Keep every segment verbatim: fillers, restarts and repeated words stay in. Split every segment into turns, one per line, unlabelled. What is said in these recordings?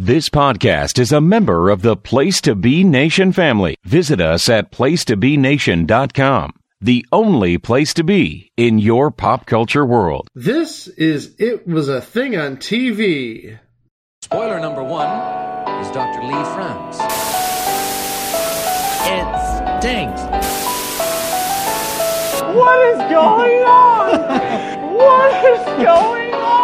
This podcast is a member of the Place to Be Nation family. Visit us at place to be nation dot com, the only place to be in your pop culture world.
This is It Was a Thing on T V.
Spoiler number one is Doctor Lee Franz. It stinks.
What is going on? What is going on?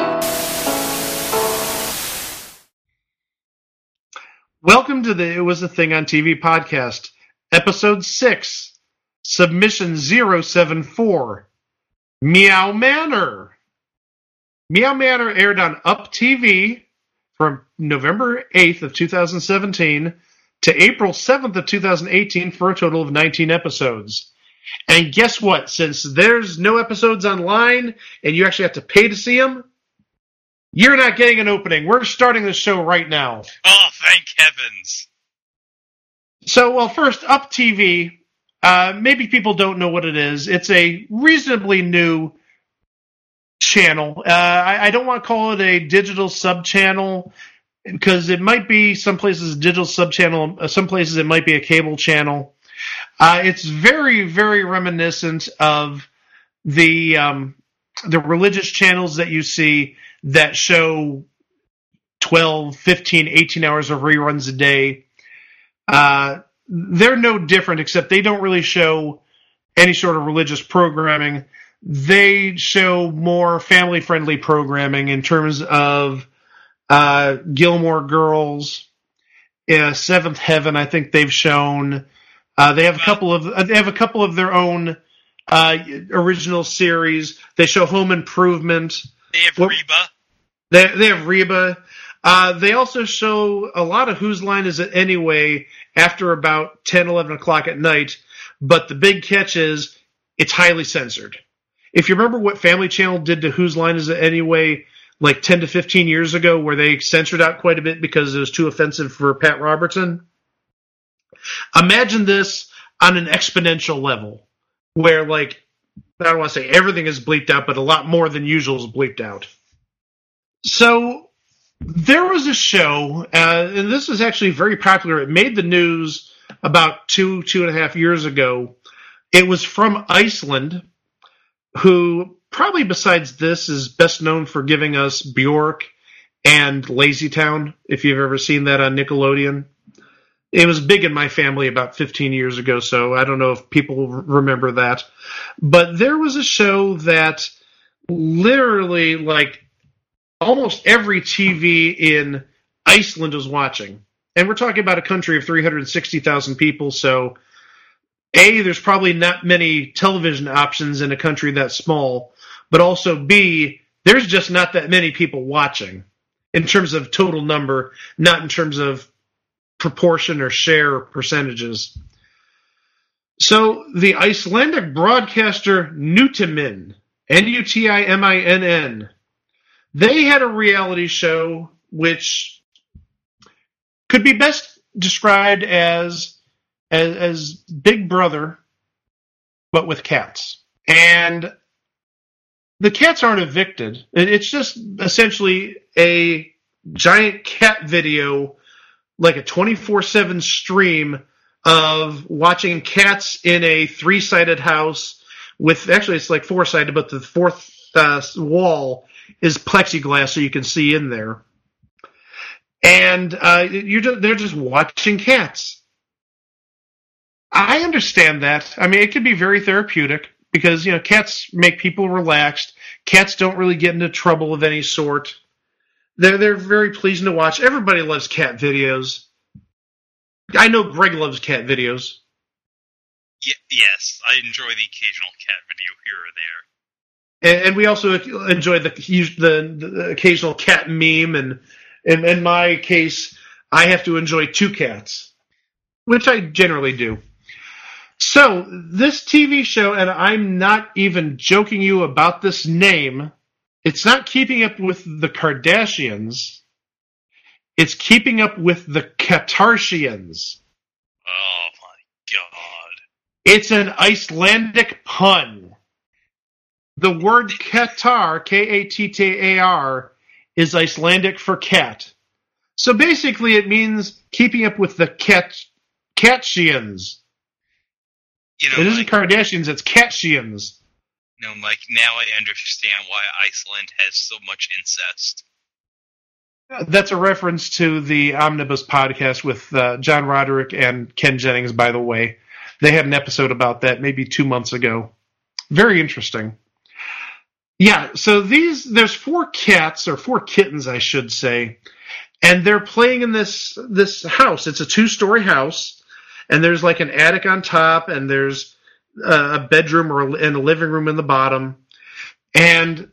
Welcome to the It Was a Thing on T V podcast, episode six, submission zero seven four, Meow Manor. Meow Manor aired on Up T V from November eighth of two thousand seventeen to April seventh of two thousand eighteen for a total of nineteen episodes. And guess what? Since there's no episodes online and you actually have to pay to see them, you're not getting an opening. We're starting the show right now.
Oh, thank heavens.
So, well, first, Up T V, uh, maybe people don't know what it is. It's a reasonably new channel. Uh, I, I don't want to call it a digital sub-channel because it might be some places a digital sub-channel, uh, some places it might be a cable channel. Uh, it's very, very reminiscent of the um, the religious channels that you see that show twelve, fifteen, eighteen hours of reruns a day. Uh, they're no different, except they don't really show any sort of religious programming. They show more family-friendly programming in terms of uh, Gilmore Girls, uh, Seventh Heaven. I think they've shown. Uh, they have a couple of they have a couple of their own uh, original series. They show Home Improvement.
They have
What,
Reba.
They, they have Reba. Uh, they also show a lot of Whose Line Is It Anyway after about ten, eleven o'clock at night. But the big catch is it's highly censored. If you remember what Family Channel did to Whose Line Is It Anyway like ten to fifteen years ago, where they censored out quite a bit because it was too offensive for Pat Robertson, imagine this on an exponential level where, like, I don't want to say everything is bleeped out, but a lot more than usual is bleeped out. So there was a show, uh, and this was actually very popular. It made the news about two, two and a half years ago. It was from Iceland, who probably besides this is best known for giving us Bjork and Lazy Town, if you've ever seen that on Nickelodeon. It was big in my family about fifteen years ago, so I don't know if people remember that. But there was a show that literally, like, almost every T V in Iceland was watching. And we're talking about a country of three hundred sixty thousand people, so A, there's probably not many television options in a country that small, but also B, there's just not that many people watching in terms of total number, not in terms of proportion or share or percentages. So the Icelandic broadcaster Nutimin, N U T I M I N N, they had a reality show which could be best described as, as, as Big Brother, but with cats. And the cats aren't evicted. It's just essentially a giant cat video, like a twenty-four seven stream of watching cats in a three-sided house with, actually it's like four-sided, but the fourth uh, wall is plexiglass so you can see in there. And uh, you're just, they're just watching cats. I understand that. I mean, it can be very therapeutic because, you know, cats make people relaxed. Cats don't really get into trouble of any sort. They're they're very pleasing to watch. Everybody loves cat videos. I know Greg loves cat videos.
Y- yes, I enjoy the occasional cat video here or there.
And, and we also enjoy the, the the occasional cat meme. And, and in my case, I have to enjoy two cats, which I generally do. So this T V show, and I'm not even joking you about this name, it's not keeping up with the Kardashians. It's keeping up with the Katarshians.
Oh my god.
It's an Icelandic pun. The word Katar, K A T T A R, is Icelandic for cat. So basically, it means keeping up with the cat Kardashians.
You know,
It isn't
Mike,
Kardashians; it's Kardashians.
no, Mike, now I understand why Iceland has so much incest.
That's a reference to the Omnibus podcast with uh, John Roderick and Ken Jennings, by the way. They had an episode about that maybe two months ago. Very interesting. Yeah, so these there's four cats, or four kittens, I should say, and they're playing in this this house. It's a two-story house, and there's like an attic on top, and there's a bedroom or a, and a living room in the bottom. And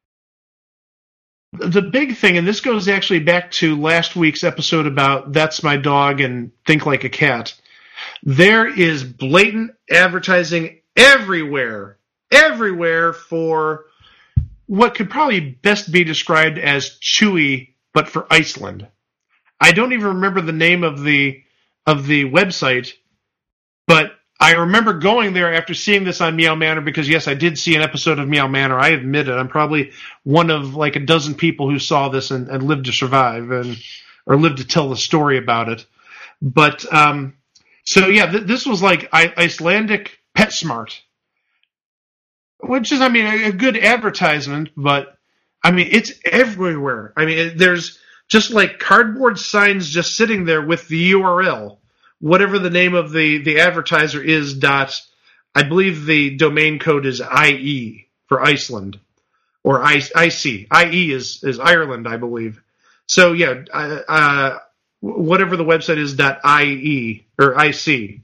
the big thing, and this goes actually back to last week's episode about That's My Dog and Think Like a Cat, there is blatant advertising everywhere, everywhere for what could probably best be described as Chewy, but for Iceland. I don't even remember the name of the of the website, but I remember going there after seeing this on Meow Manor because, yes, I did see an episode of Meow Manor. I admit it. I'm probably one of like a dozen people who saw this and, and lived to survive and or lived to tell the story about it. But um, so, yeah, th- this was like I- Icelandic PetSmart, which is, I mean, a, a good advertisement, but, I mean, it's everywhere. I mean, it, there's just like cardboard signs just sitting there with the U R L. Whatever the name of the, the advertiser is, dot, I believe the domain code is I E for Iceland, or I, IC. I E is, is Ireland, I believe. So, yeah, uh, whatever the website is, dot I E, or I C.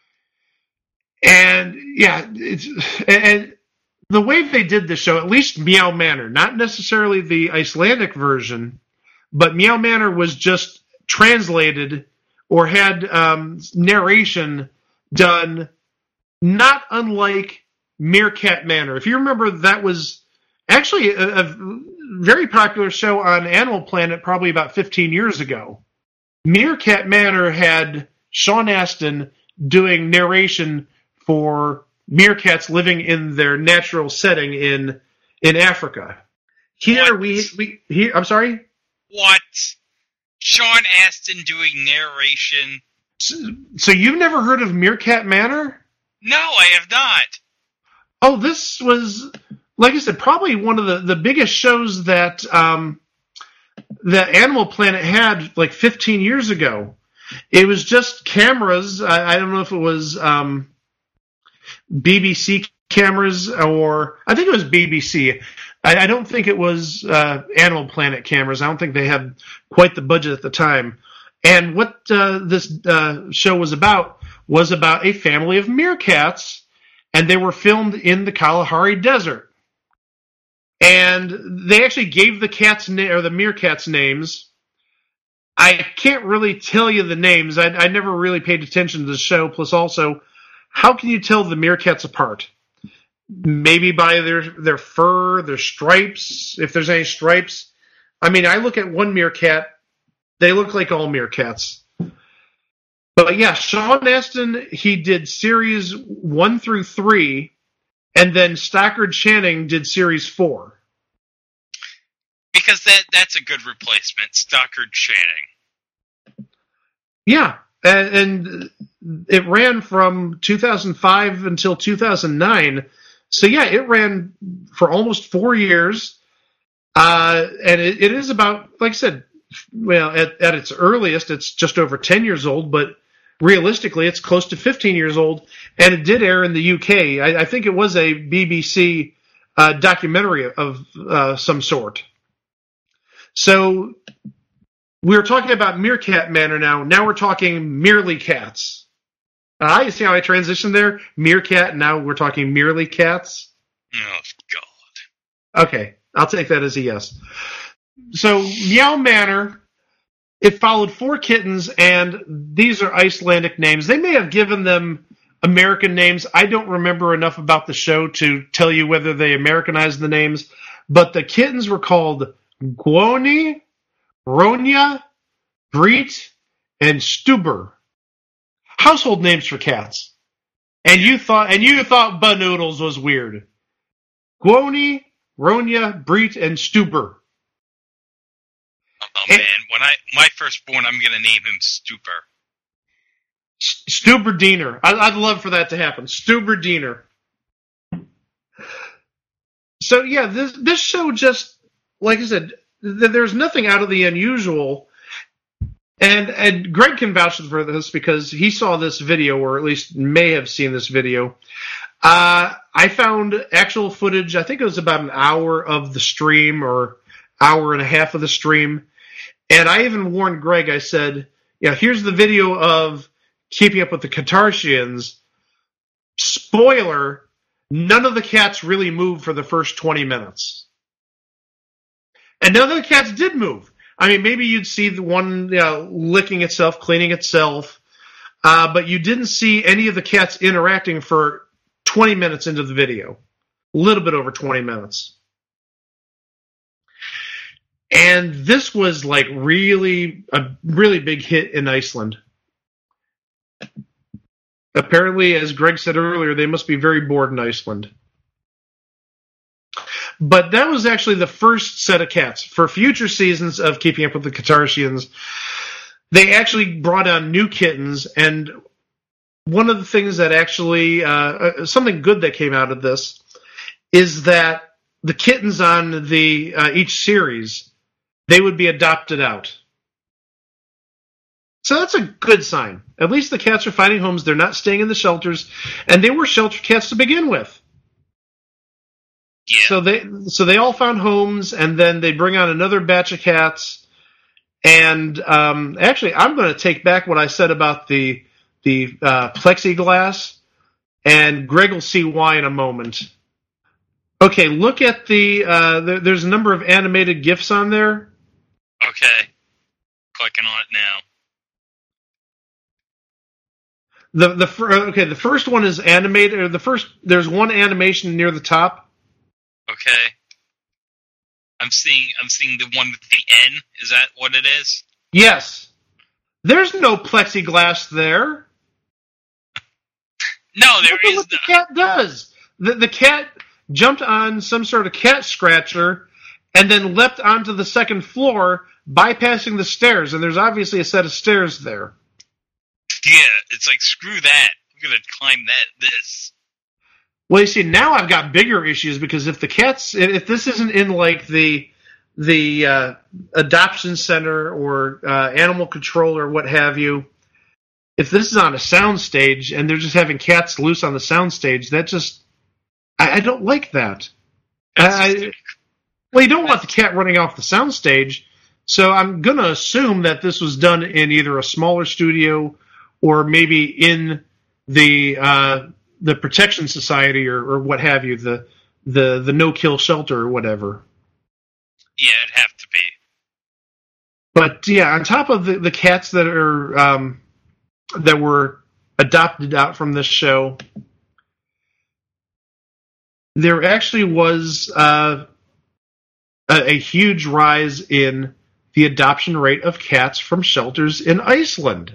And, yeah, it's, and the way they did this show, at least Meow Manor, not necessarily the Icelandic version, but Meow Manor was just translated or had um, narration done not unlike Meerkat Manor. If you remember, that was actually a, a very popular show on Animal Planet probably about fifteen years ago. Meerkat Manor had Sean Astin doing narration for meerkats living in their natural setting in in Africa. Here
What?
we we here I'm sorry?
What? Sean Astin doing narration?
So you've never heard of Meerkat Manor?
No, I have not.
Oh, this was, like I said, probably one of the, the biggest shows that um, that Animal Planet had like fifteen years ago. It was just cameras. I, I don't know if it was um, B B C cameras or I think it was B B C. I, I don't think it was uh, Animal Planet cameras. I don't think they had quite the budget at the time. And what uh, this uh, show was about was about a family of meerkats, and they were filmed in the Kalahari Desert. And they actually gave the cats na- or the meerkats names. I can't really tell you the names. I, I never really paid attention to the show. Plus, also, how can you tell the meerkats apart? Maybe by their their fur, their stripes, if there's any stripes. I mean, I look at one meerkat, they look like all meerkats. But yeah, Sean Astin, he did series one through three, and then Stockard Channing did series four.
Because that that's a good replacement, Stockard Channing.
Yeah, and, and it ran from two thousand five until two thousand nine. So yeah, it ran for almost four years, uh, and it, it is about, like I said, well, at, at its earliest, it's just over ten years old, but realistically, it's close to fifteen years old, and it did air in the U K. I, I think it was a B B C uh, documentary of uh, some sort. So we were talking about Meerkat Manor now. Now we're talking Merely Cats. Uh, you see how I transitioned there? Meerkat, and now we're talking Merely Cats.
Oh, God.
Okay, I'll take that as a yes. So Meow Manor, it followed four kittens, and these are Icelandic names. They may have given them American names. I don't remember enough about the show to tell you whether they Americanized the names, but the kittens were called Guoni, Ronja, Breet, and Stuber. Household names for cats. And you thought and you thought Banoodles was weird. Guoni, Ronja, Breet, and Stuber.
Oh man, when I my firstborn, I'm gonna name him Stuber.
Stuberdiner. I'd love for that to happen. Stuberdiner. So yeah, this this show just, like I said, th- there's nothing out of the unusual. And and Greg can vouch for this because he saw this video, or at least may have seen this video. Uh, I found actual footage. I think it was about an hour of the stream, or hour and a half of the stream. And I even warned Greg. I said, "Yeah, here's the video of Keeping Up with the Kardashians. Spoiler: none of the cats really moved for the first twenty minutes, and none of the cats did move." I mean, maybe you'd see the one you know, licking itself, cleaning itself, uh, but you didn't see any of the cats interacting for twenty minutes into the video. A little bit over twenty minutes. And this was like really a really big hit in Iceland. Apparently, as Greg said earlier, they must be very bored in Iceland. But that was actually the first set of cats. For future seasons of Keeping Up with the Kardashians, they actually brought on new kittens, and one of the things that actually, uh, something good that came out of this, is that the kittens on the uh, each series, they would be adopted out. So that's a good sign. At least the cats are finding homes. They're not staying in the shelters, and they were shelter cats to begin with.
Yeah.
So they so they all found homes, and then they bring on another batch of cats. And um, actually, I'm going to take back what I said about the the uh, plexiglass, and Greg will see why in a moment. Okay, look at the, uh, the there's a number of animated GIFs on there.
Okay, clicking on it now.
The the okay the first one is animated. Or the first there's one animation near the top.
Okay. I'm seeing I'm seeing the one with the N. Is that what it is?
Yes. There's no plexiglass there.
No, there
Look at
is
what the
not.
cat does. The the cat jumped on some sort of cat scratcher and then leapt onto the second floor, bypassing the stairs, and there's obviously a set of stairs there.
Yeah, it's like, screw that. I'm gonna climb that this.
Well, you see, now I've got bigger issues, because if the cats, if this isn't in like the the uh, adoption center or uh, animal control or what have you, if this is on a sound stage and they're just having cats loose on the sound stage, that just, I, I don't like that. I, well, you don't want the cat running off the sound stage, so I'm going to assume that this was done in either a smaller studio or maybe in the uh, the protection society or, or what have you, the the the no kill shelter or whatever.
Yeah, it'd have to be.
But yeah, on top of the, the cats that are um, that were adopted out from this show, there actually was uh, a, a huge rise in the adoption rate of cats from shelters in Iceland.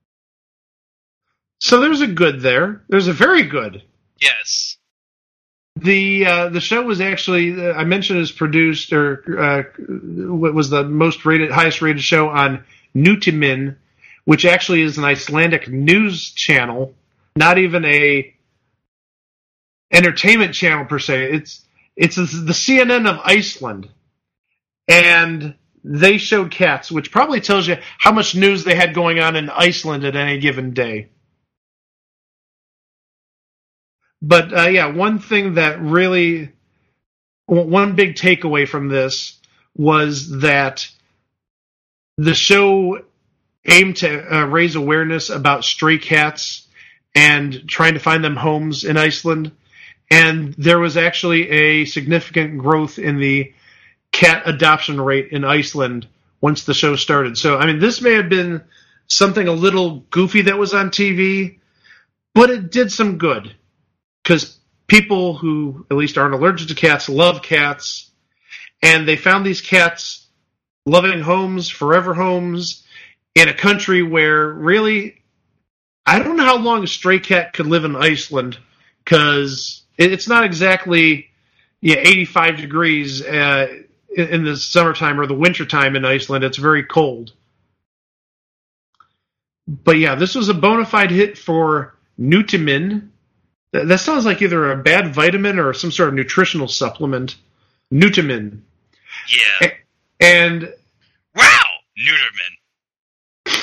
So there's a good there. There's a very good.
Yes.
The uh, the show was actually, uh, I mentioned, is produced, or uh, what was the most rated, highest rated show on Nutimin, which actually is an Icelandic news channel, not even a entertainment channel per se. It's it's the C N N of Iceland, and they showed cats, which probably tells you how much news they had going on in Iceland at any given day. But, uh, yeah, one thing that really, one big takeaway from this was that the show aimed to uh, raise awareness about stray cats and trying to find them homes in Iceland. And there was actually a significant growth in the cat adoption rate in Iceland once the show started. So, I mean, this may have been something a little goofy that was on T V, but it did some good. Because people who at least aren't allergic to cats love cats, and they found these cats loving homes, forever homes, in a country where really, I don't know how long a stray cat could live in Iceland, because it's not exactly yeah eighty-five degrees uh, in, in the summertime or the wintertime in Iceland. It's very cold. But yeah, this was a bona fide hit for Nutimin. That, that sounds like either a bad vitamin or some sort of nutritional supplement. Nutimin.
Yeah.
A- and
wow, Nuterman.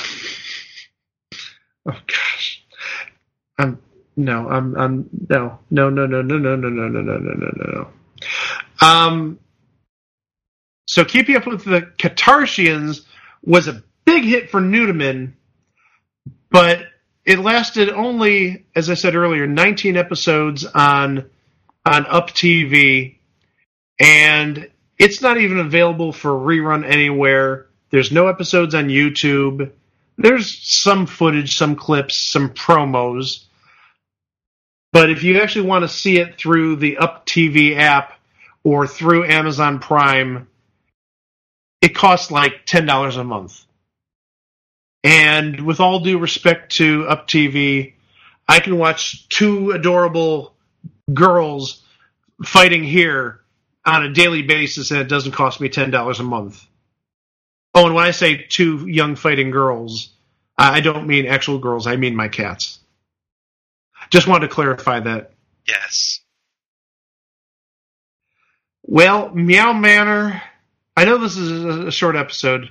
Oh gosh. I'm no, I'm I'm no, no, no, no, no, no, no, no, no, no, no, no, no. Um. So Keeping Up with the Kardashians was a big hit for Nutimin, but it lasted only, as I said earlier, nineteen episodes on on Up T V, and it's not even available for rerun anywhere. There's no episodes on YouTube. There's some footage, some clips, some promos. But if you actually want to see it through the Up T V app or through Amazon Prime, it costs like ten dollars a month. And with all due respect to Up T V, I can watch two adorable girls fighting here on a daily basis, and it doesn't cost me ten dollars a month. Oh, and when I say two young fighting girls, I don't mean actual girls. I mean my cats. Just wanted to clarify that.
Yes.
Well, Meow Manor, I know this is a short episode.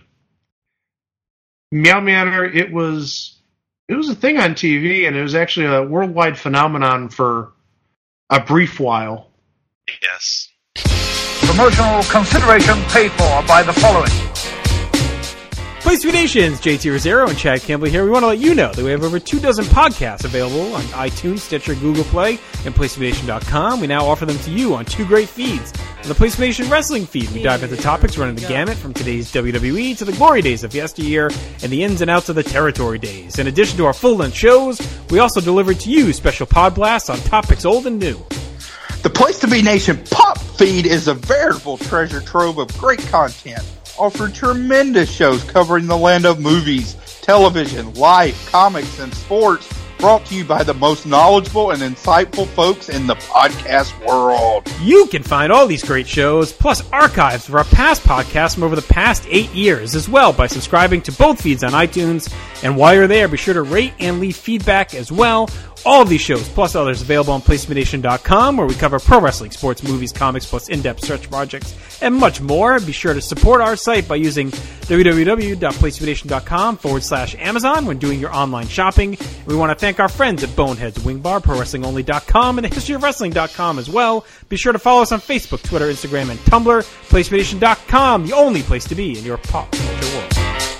Meow Manor, it was it was a thing on T V, and it was actually a worldwide phenomenon for a brief while.
Yes.
Promotional consideration paid for by the following.
Place to Be Nations, J T Rosero and Chad Campbell here. We want to let you know that we have over two dozen podcasts available on iTunes, Stitcher, Google Play, and Place to Be Nation dot com. We now offer them to you on two great feeds. On the Place to Be Nation Wrestling feed, we dive into topics running the gamut from today's W W E to the glory days of yesteryear and the ins and outs of the territory days. In addition to our full-length shows, we also deliver to you special pod blasts on topics old and new.
The Place to Be Nation Pop feed is a veritable treasure trove of great content. Offered tremendous shows covering the land of movies, television, life, comics, and sports, brought to you by the most knowledgeable and insightful folks in the podcast world.
You can find all these great shows, plus archives of our past podcasts from over the past eight years as well by subscribing to both feeds on iTunes. And while you're there, be sure to rate and leave feedback as well. All of these shows, plus others, available on Place To Be Nation dot com, where we cover pro wrestling, sports, movies, comics, plus in-depth search projects, and much more. Be sure to support our site by using www.placetobenation.com forward slash Amazon when doing your online shopping. We want to thank our friends at Boneheads Wing Bar, Pro Wrestling Only dot com, and the History Of Wrestling dot com as well. Be sure to follow us on Facebook, Twitter, Instagram, and Tumblr. Place To Be Nation dot com, the only place to be in your pop culture world.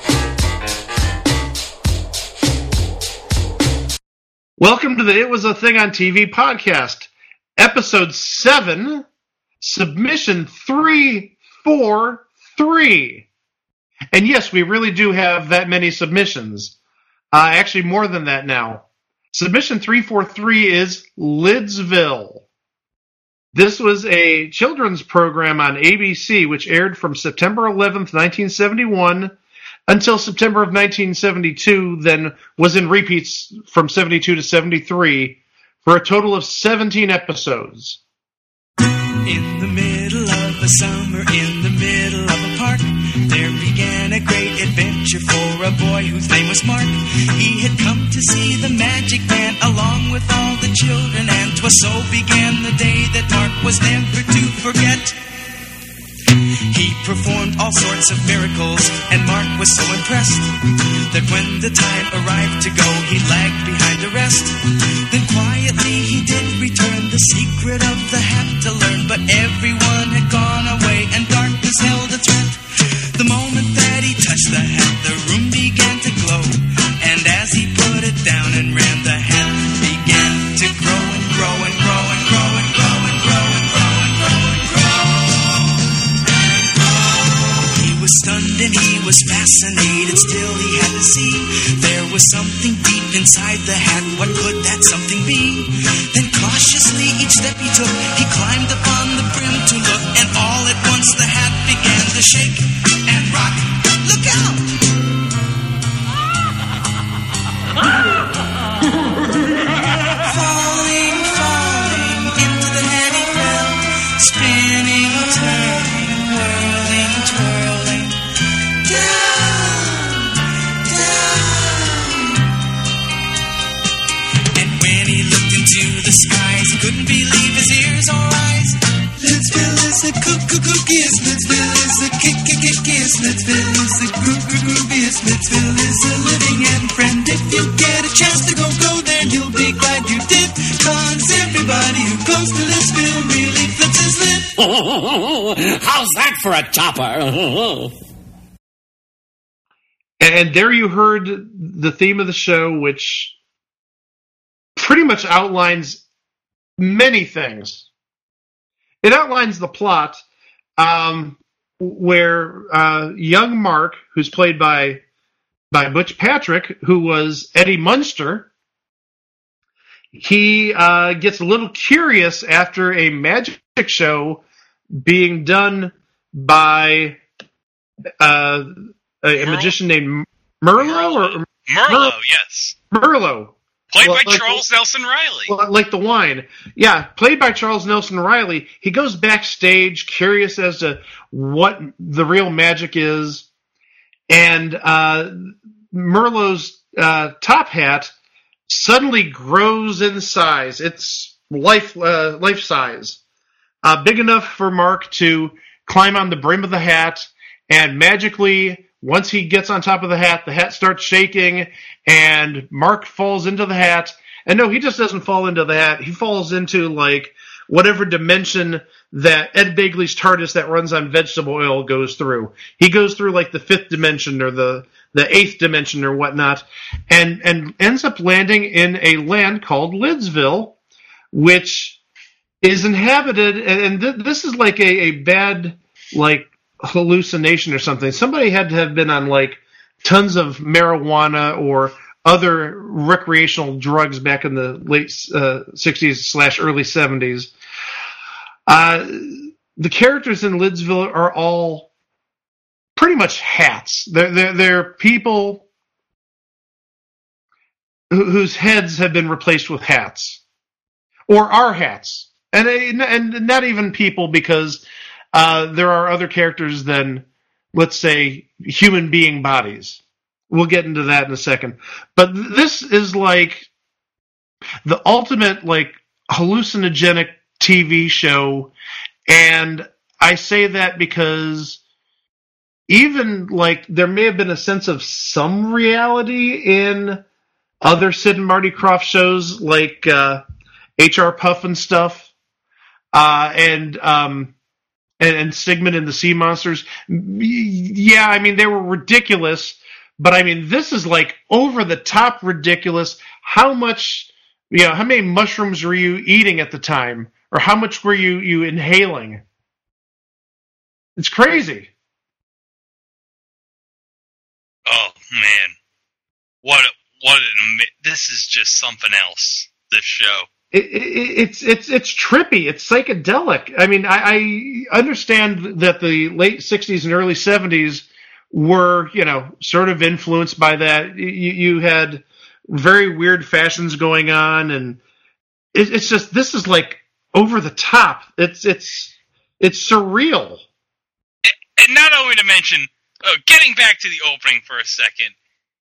Welcome to the It Was a Thing on T V podcast, episode seven, submission three four three. And yes, we really do have that many submissions. Uh, actually, more than that now. Submission three four three is Lidsville. This was a children's program on A B C, which aired from September eleventh, nineteen seventy-one, until September of nineteen seventy-two, then was in repeats from seventy-two to seventy-three, for a total of seventeen episodes.
In the middle of a summer, in the middle of a park, there began a great adventure for a boy whose name was Mark. He had come to see the Magic Man along with all the children, and 'twas so began the day that Mark was never to forget. He performed all sorts of miracles, and Mark was so impressed that when the time arrived to go, he lagged behind the rest. Then quietly he did return the secret of the hat to learn, but everyone had gone away and darkness held a threat. The moment that he touched the hat, the room began to glow, and as he put it down and ran, the hat began to grow and grow and grow and grow and grow and grow and grow and grow and grow. He was stunned and he was fascinated, still he had to see there was something deep inside the hat. What could that something be? Then cautiously each step he took, he climbed upon the brim to look, and all at once the hat began to shake and rock. Look out! Falling, falling into the hat he fell, spinning, turning, whirling. to the skies. He couldn't believe his ears or eyes. Lidsville is the coo-coo-cookiest. Lidsville is the kick-kick-kickiest. Lidsville is the goo-goo-goobiest. Lidsville is a living end friend. If you get a chance to go, go there, you'll be glad you did. Cause everybody who goes to Lidsville really flips his lid.
How's that for a topper?
And there you heard the theme of the show, which pretty much outlines many things. It outlines the plot, um, where uh, young Mark, who's played by by Butch Patrick, who was Eddie Munster, he uh, gets a little curious after a magic show being done by uh, a, a magician named Merlot, or
Merlot, yes,
Merlot.
Played
Well,
by
like-
Charles Nelson Riley.
Well, like the wine. Yeah, played by Charles Nelson Riley. He goes backstage curious as to what the real magic is. And uh, Merlot's uh, top hat suddenly grows in size. It's life uh, life size. Uh, big enough for Mark to climb on the brim of the hat, and magically, once he gets on top of the hat, the hat starts shaking, and Mark falls into the hat. And no, he just doesn't fall into the hat. He falls into, like, whatever dimension that Ed Begley's TARDIS that runs on vegetable oil goes through. He goes through, like, the fifth dimension or the, the eighth dimension or whatnot, and, and ends up landing in a land called Lidsville, which is inhabited, and, and th- this is like a, a bad, like, hallucination or something. Somebody had to have been on like tons of marijuana or other recreational drugs back in the late uh, sixties slash early seventies. Uh, the characters in Lidsville are all pretty much hats. They're, they're, they're people who, whose heads have been replaced with hats or are hats. And, and not even people, because Uh, there are other characters than, let's say, human being bodies. We'll get into that in a second. But th- this is like the ultimate, like, hallucinogenic T V show. And I say that because even, like, there may have been a sense of some reality in other Sid and Marty Krofft shows, like uh, H R Puff and stuff. Uh, and, um... And, and Sigmund and the Sea Monsters. Yeah, I mean, they were ridiculous, but I mean, this is like over the top ridiculous. How much, you know, how many mushrooms were you eating at the time? Or how much were you, you inhaling? It's crazy.
Oh, man. What, a, what, an, this is just something else, this show.
It, it, it's it's it's trippy. It's psychedelic. I mean, I, I understand that the late sixties and early seventies were, you know, sort of influenced by that. You, you had very weird fashions going on, and it, it's just this is like over the top. It's it's it's surreal.
And not only to mention, uh, getting back to the opening for a second,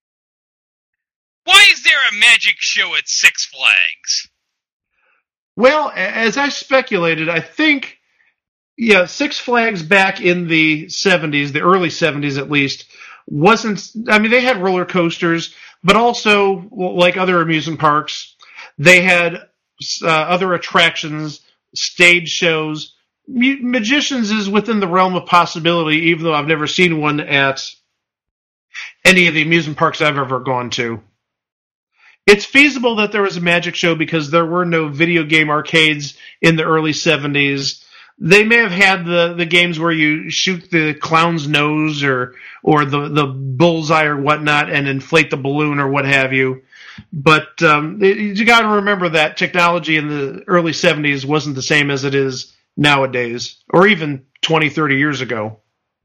why is there a magic show at Six Flags?
Well, as I speculated, I think, yeah, Six Flags back in the seventies, the early seventies at least, wasn't, I mean, they had roller coasters, but also, like other amusement parks, they had uh, other attractions, stage shows. Magicians is within the realm of possibility, even though I've never seen one at any of the amusement parks I've ever gone to. It's feasible that there was a magic show because there were no video game arcades in the early seventies. They may have had the, the games where you shoot the clown's nose or or the, the bullseye or whatnot and inflate the balloon or what have you. But um, it, you got to remember that technology in the early seventies wasn't the same as it is nowadays, or even twenty, thirty years ago.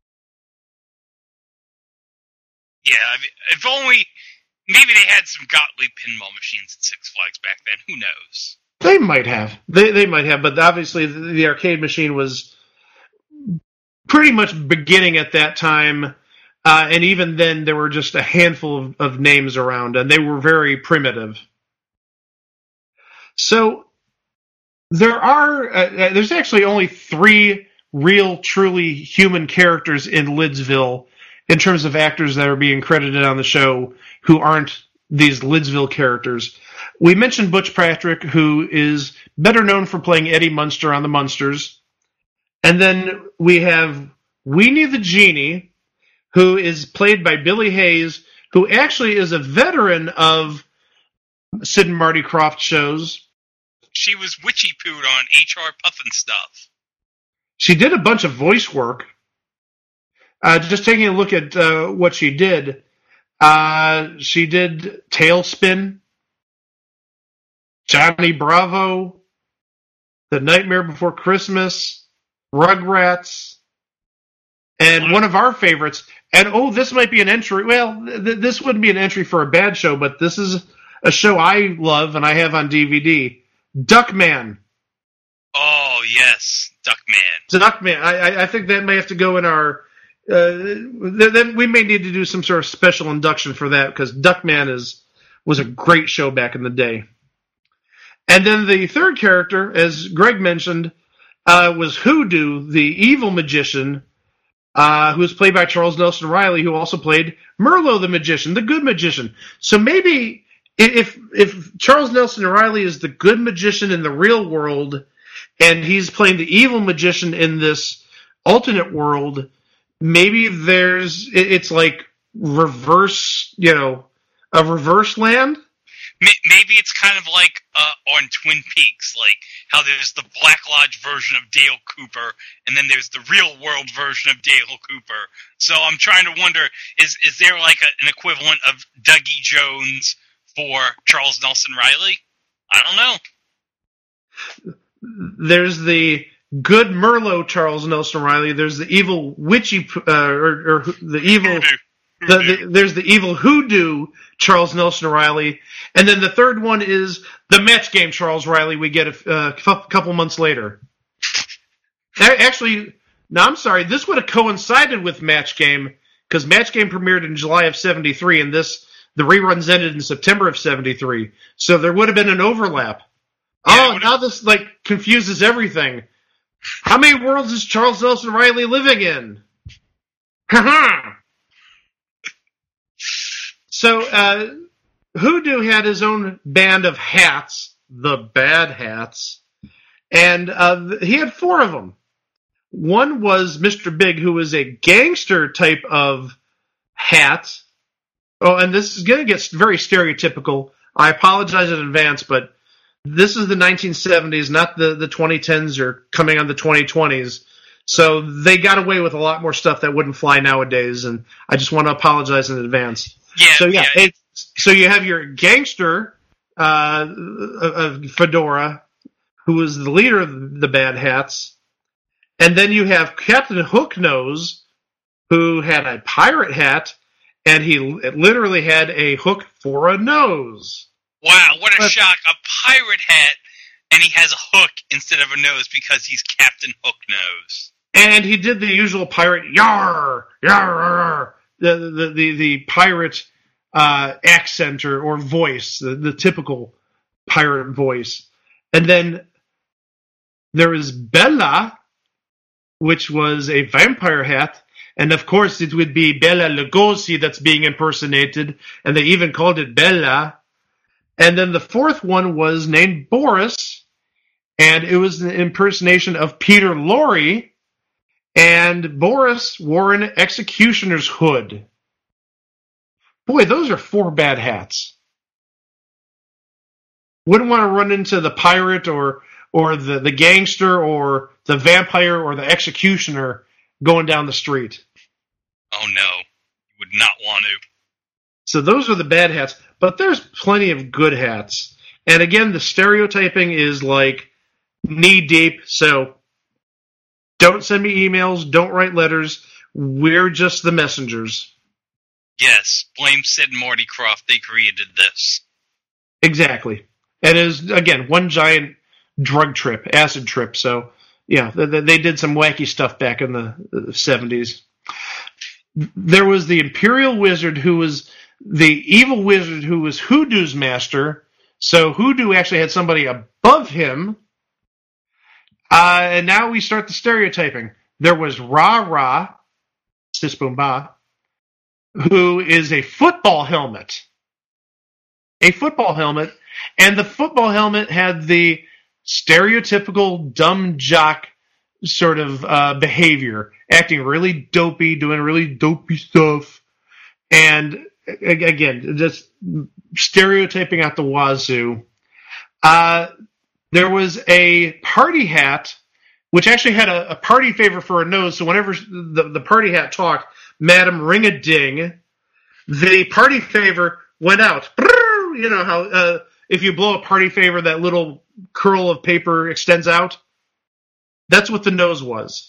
Yeah, I mean, if only... Maybe they had some Gottlieb pinball machines at Six Flags back then. Who knows?
They might have. They they might have, but obviously the, the arcade machine was pretty much beginning at that time, uh, and even then there were just a handful of, of names around, and they were very primitive. So there are uh, there's actually only three real, truly human characters in Lidsville in terms of actors that are being credited on the show who aren't these Lidsville characters. We mentioned Butch Patrick, who is better known for playing Eddie Munster on the Munsters. And then we have Weenie the Genie, who is played by Billy Hayes, who actually is a veteran of Sid and Marty Krofft shows.
She was Witchy Pooed on H R Puffin Stuff.
She did a bunch of voice work. Uh, just taking a look at uh, what she did, uh, she did Tailspin, Johnny Bravo, The Nightmare Before Christmas, Rugrats, and one of our favorites. And oh, this might be an entry. Well, th- this wouldn't be an entry for a bad show, but this is a show I love and I have on D V D. Duckman.
Oh yes, Duckman.
Duckman. I, I, I think that may have to go in our. Uh, then we may need to do some sort of special induction for that because Duckman is was a great show back in the day. And then the third character, as Greg mentioned, uh, was Hoodoo, the evil magician, uh, who was played by Charles Nelson Riley, who also played Merlo the magician, the good magician. So maybe if if Charles Nelson Riley is the good magician in the real world, and he's playing the evil magician in this alternate world, maybe there's it's like reverse, you know, a reverse land.
Maybe it's kind of like uh, on Twin Peaks, like how there's the Black Lodge version of Dale Cooper, and then there's the real world version of Dale Cooper. So I'm trying to wonder, is is there like a, an equivalent of Dougie Jones for Charles Nelson Riley? I don't know.
There's the good Merlo Charles Nelson Riley. There's the evil witchy, uh, or, or the evil.
Hoodoo.
The, the, there's the evil Hoodoo Charles Nelson Riley, and then the third one is the Match Game Charles Riley we get a uh, couple months later. Actually, no, I'm sorry. This would have coincided with Match Game because Match Game premiered in July of seventy-three, and this the reruns ended in September of seventy-three. So there would have been an overlap. Yeah, oh, now this like confuses everything. How many worlds is Charles Nelson Riley living in? Ha ha! So, uh, Hoodoo had his own band of hats, the Bad Hats, and uh, he had four of them. One was Mister Big, who was a gangster type of hat. Oh, and this is going to get very stereotypical. I apologize in advance, but this is the nineteen seventies, not the, the twenty tens or coming on the twenty twenties. So they got away with a lot more stuff that wouldn't fly nowadays, and I just want to apologize in advance.
Yeah,
so yeah,
yeah.
It, so you have your gangster, uh, of Fedora, who was the leader of the Bad Hats, and then you have Captain Hooknose, who had a pirate hat, and he literally had a hook for a nose.
Wow, what a
but,
shock! A pirate hat, and he has a hook instead of a nose because he's Captain Hooknose.
And he did the usual pirate yar yar. The, the the the pirate uh, accent or, or voice, the, the typical pirate voice. And then there is Bella, which was a vampire hat, and of course it would be Bela Lugosi that's being impersonated, and they even called it Bella. And then the fourth one was named Boris, and it was an impersonation of Peter Lorre. And Boris wore an executioner's hood. Boy, those are four bad hats. Wouldn't want to run into the pirate or or the, the gangster or the vampire or the executioner going down the street.
Oh no, you would not want to.
So those are the bad hats, but there's plenty of good hats. And again, the stereotyping is like knee deep, so don't send me emails. Don't write letters. We're just the messengers.
Yes, blame Sid and Marty Krofft. They created this.
Exactly. It is, again, one giant drug trip, acid trip. So, yeah, they, they did some wacky stuff back in the seventies. There was the Imperial Wizard who was the evil wizard who was Hoodoo's master, So Hoodoo actually had somebody above him. Uh, and now we start the stereotyping. There was Ra Ra, Sis Boom Ba, who is a football helmet. A football helmet. And the football helmet had the stereotypical dumb jock sort of uh, behavior, acting really dopey, doing really dopey stuff. And again, just stereotyping out the wazoo. Uh, there was a party hat, which actually had a, a party favor for a nose. So whenever the, the party hat talked, Madam Ring-a-Ding, the party favor went out. You know how uh, if you blow a party favor, that little curl of paper extends out? That's what the nose was.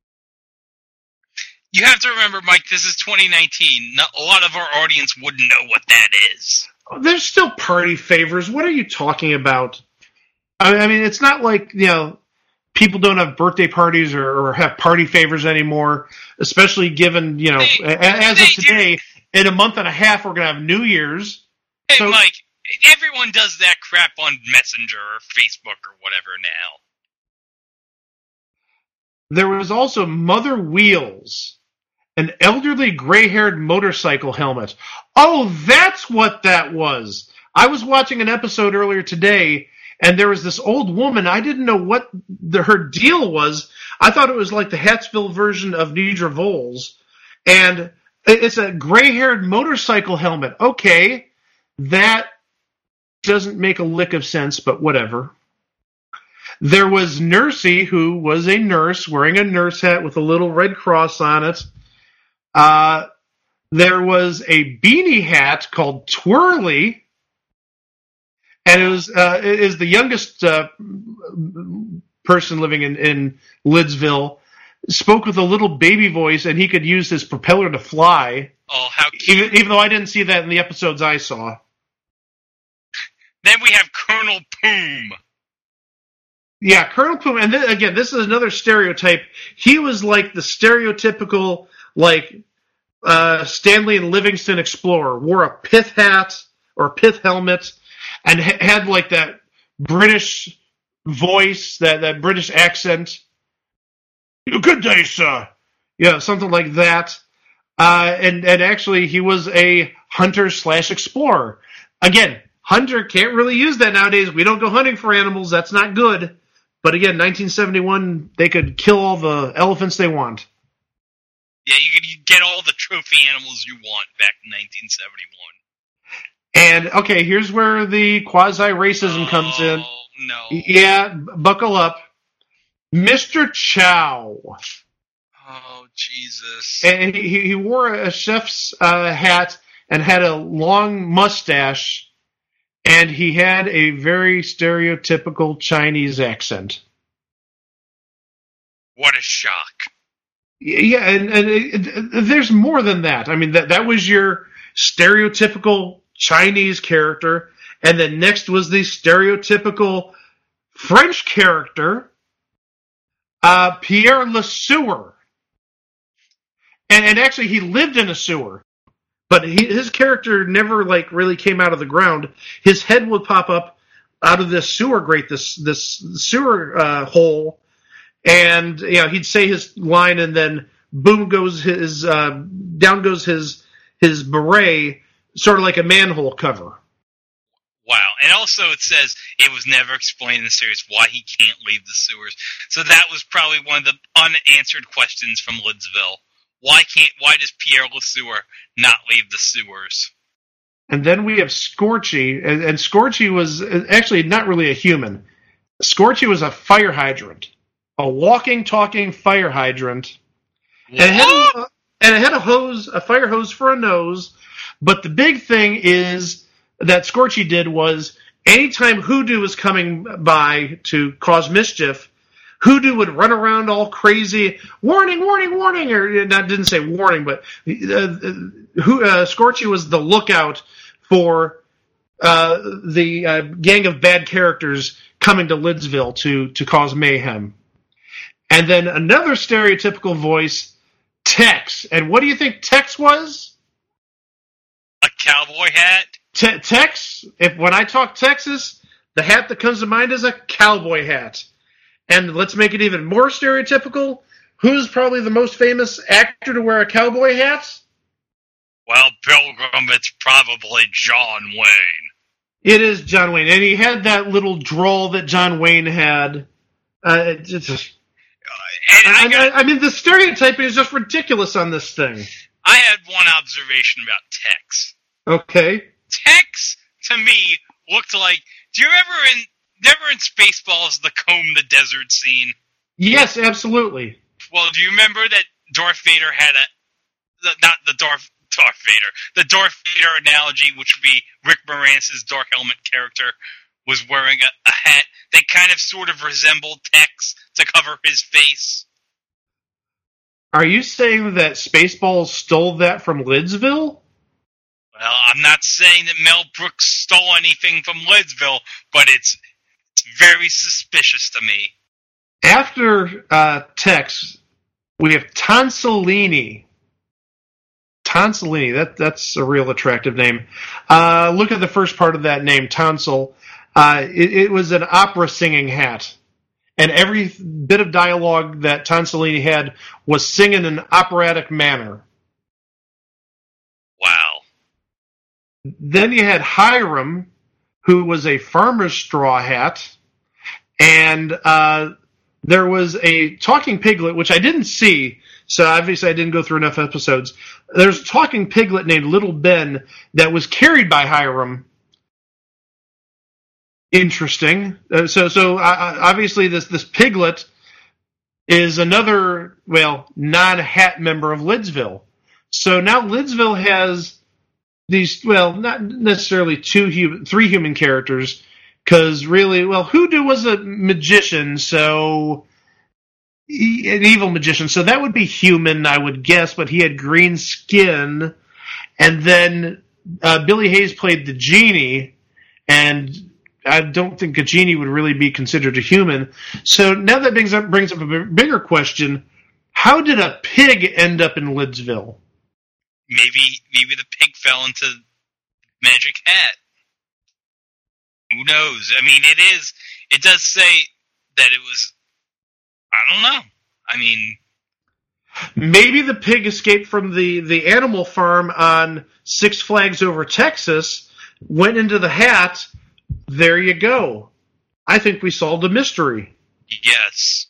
You have to remember, Mike, this is twenty nineteen. Not, a lot of our audience wouldn't know what that is.
There's still party favors. What are you talking about? I mean, it's not like, you know, people don't have birthday parties or, or have party favors anymore, especially given, you know,
they,
as
they
of today,
do.
in a month and a half, we're going to have New Year's.
Hey,
so,
Mike, everyone does that crap on Messenger or Facebook or whatever now.
There was also Mother Wheels, an elderly gray-haired motorcycle helmet. Oh, that's what that was. I was watching an episode earlier today, and there was this old woman. I didn't know what the, her deal was. I thought it was like the Hatsville version of Nedra Voles. And it's a gray-haired motorcycle helmet. Okay, that doesn't make a lick of sense, but whatever. There was Nursey, who was a nurse wearing a nurse hat with a little red cross on it. Uh, there was a beanie hat called Twirly, and it was uh, it is the youngest uh, person living in, in Lidsville. Spoke with a little baby voice, and he could use his propeller to fly.
Oh, how cute.
Even, even though I didn't see that in the episodes I saw.
Then we have Colonel Poom.
Yeah, Colonel Poom, and th- again, this is another stereotype. He was like the stereotypical, like, uh, Stanley and Livingston explorer. Wore a pith hat, or pith helmet, and ha- had, like, that British voice, that, that British accent. Good day, sir. Yeah, something like that. Uh, and, and actually, he was a hunter slash explorer. Again, hunter can't really use that nowadays. We don't go hunting for animals. That's not good. But again, nineteen seventy-one, they could kill all the elephants they want.
Yeah, you could you get all the trophy animals you want back in nineteen seventy-one.
And, okay, here's where the quasi-racism
oh,
comes in.
no.
Yeah, buckle up. Mister Chow.
Oh, Jesus.
And he, he wore a chef's uh, hat and had a long mustache. And he had a very stereotypical Chinese accent.
What a shock.
Yeah, and, and it, it, there's more than that. I mean, that that was your stereotypical Chinese character. And then next was the stereotypical French character, uh, Pierre Le Sueur. And, and actually, he lived in a sewer. But he, his character never, like, really came out of the ground. His head would pop up out of this sewer grate, this this sewer uh, hole, and you know he'd say his line, and then boom goes his uh, down goes his his beret, sort of like a manhole cover.
Wow, and also it says it was never explained in the series why he can't leave the sewers. So that was probably one of the unanswered questions from Lidsville. Why can't? Why does Pierre Le Sueur not leave the sewers?
And then we have Scorchy, and, and Scorchy was actually not really a human. Scorchy was a fire hydrant, a walking, talking fire hydrant, and it, had a, and it had a hose, a fire hose for a nose. But the big thing is that Scorchy did was anytime Hoodoo was coming by to cause mischief, Hoodoo would run around all crazy, warning, warning, warning, or not didn't say warning, but uh, who, uh, Scorchy was the lookout for uh, the uh, gang of bad characters coming to Lidsville to, to cause mayhem. And then another stereotypical voice, Tex. And what do you think Tex was?
A cowboy hat?
Te- Tex, if when I talk Texas, the hat that comes to mind is a cowboy hat. And let's make it even more stereotypical. Who's probably the most famous actor to wear a cowboy hat?
Well, Pilgrim, it's probably John Wayne.
It is John Wayne. And he had that little drawl that John Wayne had. Uh, it's, it's,
and I,
I,
got,
I, I mean, the stereotyping is just ridiculous on this thing.
I had one observation about Tex.
Okay.
Tex, to me, looked like... Do you remember in... Never in Spaceballs, the Comb the Desert scene?
Yes, absolutely.
Well, do you remember that Darth Vader had a... The, not the Darth... Darth Vader. The Darth Vader analogy, which would be Rick Moranis' Dark Helmet character, was wearing a, a hat that kind of sort of resembled Tex to cover his face.
Are you saying that Spaceballs stole that from Lidsville?
Well, I'm not saying that Mel Brooks stole anything from Lidsville, but it's, it's very suspicious to me.
After uh, Tex, we have Tonsillini. Tonsillini, that, that's a real attractive name. Uh, look at the first part of that name, Tonsil. Uh, it, it was an opera singing hat. And every bit of dialogue that Tonsillini had was sing in an operatic manner.
Wow.
Then you had Hiram, who was a farmer's straw hat. And uh, there was a talking piglet, which I didn't see, so obviously I didn't go through enough episodes. There's a talking piglet named Little Ben that was carried by Hiram. Interesting. Uh, so, so uh, obviously this this piglet is another, well, non-hat member of Lidsville. So now Lidsville has these, well, not necessarily two human, three human characters, because really, well, Hoodoo was a magician, so he, an evil magician, so that would be human, I would guess, but he had green skin. And then uh, Billy Hayes played the genie, and I don't think a genie would really be considered a human. So now that brings up, brings up a bigger question. How did a pig end up in Lidsville?
Maybe maybe the pig fell into Magic Hat. Who knows? I mean, it is. It does say that it was... I don't know. I mean...
Maybe the pig escaped from the, the animal farm on Six Flags Over Texas, went into the hat... There you go. I think we solved a mystery.
Yes.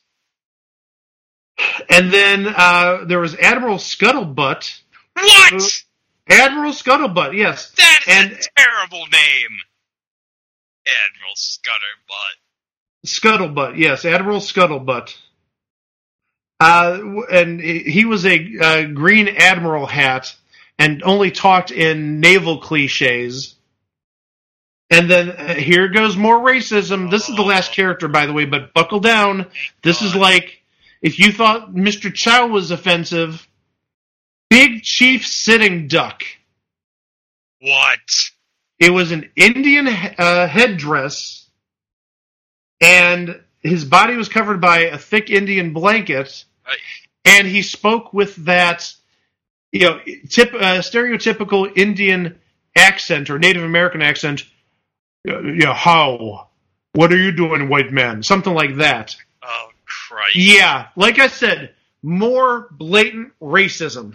And then uh, there was Admiral Scuttlebutt.
What?
Who, Admiral Scuttlebutt, yes.
That's
and,
a terrible name. Admiral Scuttlebutt.
Scuttlebutt, yes. Admiral Scuttlebutt. Uh, and he was a uh, green admiral hat and only talked in naval cliches. And then uh, here goes more racism. This is the last character, by the way, but buckle down. This is like, if you thought Mister Chow was offensive, Big Chief Sitting Duck.
What?
It was an Indian uh, headdress, and his body was covered by a thick Indian blanket,
Right.
and he spoke with that, you know, tip, uh, stereotypical Indian accent or Native American accent. Yeah, how? What are you doing, white man? Something like that.
Oh, Christ.
Yeah, like I said, more blatant racism.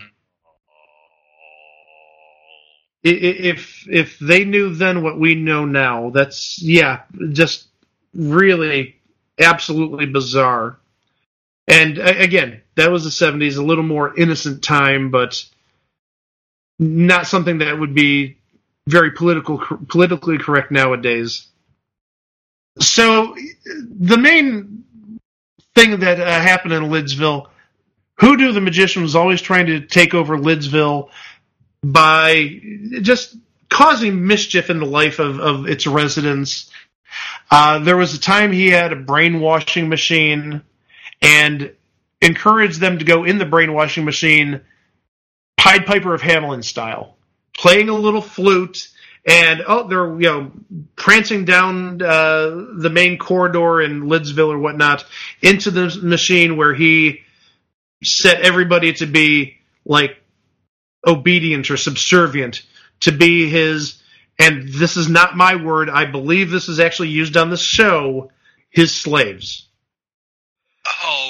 If if they knew then what we know now, that's, yeah, just really absolutely bizarre. And again, that was the seventies, a little more innocent time, but not something that would be very political, politically correct nowadays. So the main thing that uh, happened in Lidsville, Hoodoo the magician was always trying to take over Lidsville by just causing mischief in the life of, of its residents. Uh, there was a time he had a brainwashing machine and encouraged them to go in the brainwashing machine Pied Piper of Hamelin style. Playing a little flute, and oh, they're you know prancing down uh, the main corridor in Lidsville or whatnot into the machine where he set everybody to be like obedient or subservient, to be his and this is not my word, I believe this is actually used on the show, his slaves.
Oh.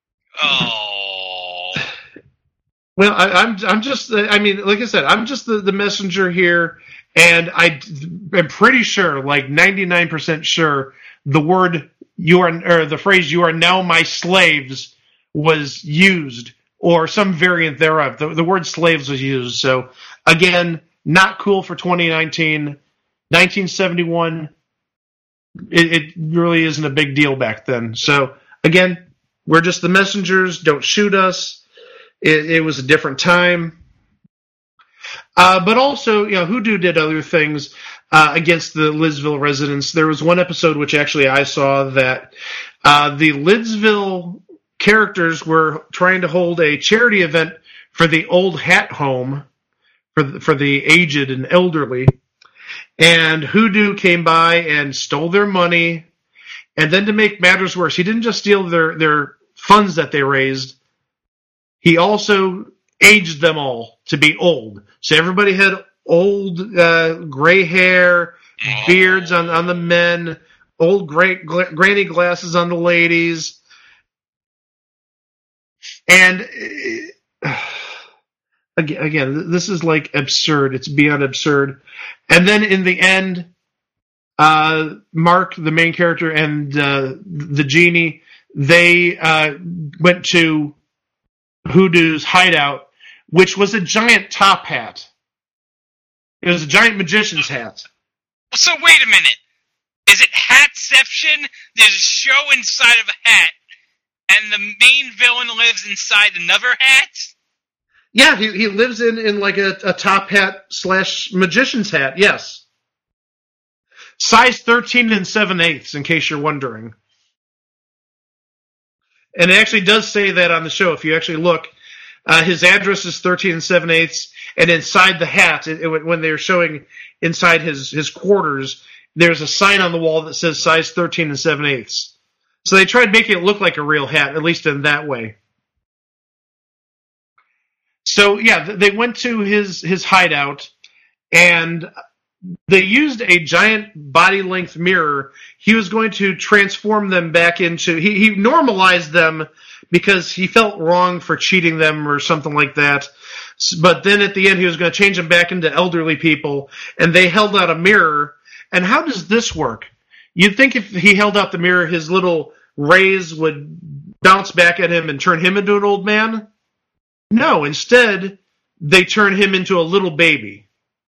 Oh.
Well, I, I'm I'm just, I mean, like I said, I'm just the, the messenger here, and I, I'm pretty sure, like ninety-nine percent sure, the word, you are, or the phrase, you are now my slaves, was used, or some variant thereof. The, the word slaves was used. So, again, not cool for twenty nineteen. nineteen seventy-one, it, it really isn't a big deal back then. So, again, we're just the messengers. Don't shoot us. It, it was a different time. Uh, but also, you know, Hoodoo did other things uh, against the Lidsville residents. There was one episode which actually I saw that uh, the Lidsville characters were trying to hold a charity event for the old hat home for the, for the aged and elderly. And Hoodoo came by and stole their money. And then to make matters worse, he didn't just steal their, their funds that they raised. He also aged them all to be old. So everybody had old uh, gray hair, beards on, on the men, old gray, gl- granny glasses on the ladies. And uh, again, again, this is like absurd. It's beyond absurd. And then in the end, uh, Mark, the main character, and uh, the genie, they uh, went to Hoodoo's hideout, which was a giant top hat. It was a giant magician's hat.
So wait a minute. Is it Hatception? There's a show inside of a hat, and the main villain lives inside another hat?
Yeah, he he lives in, in like a, a top hat slash magician's hat, yes. Size thirteen and seven eighths, in case you're wondering. And it actually does say that on the show. If you actually look, uh, his address is thirteen and seven eighths, and inside the hat, it, it, when they're showing inside his, his quarters, there's a sign on the wall that says size thirteen and seven eighths. So they tried making it look like a real hat, at least in that way. So, yeah, they went to his, his hideout, and they used a giant body-length mirror. He was going to transform them back into... He, he normalized them because he felt wrong for cheating them or something like that. But then at the end, he was going to change them back into elderly people, and they held out a mirror. And how does this work? You'd think if he held out the mirror, his little rays would bounce back at him and turn him into an old man? No, instead, they turn him into a little baby.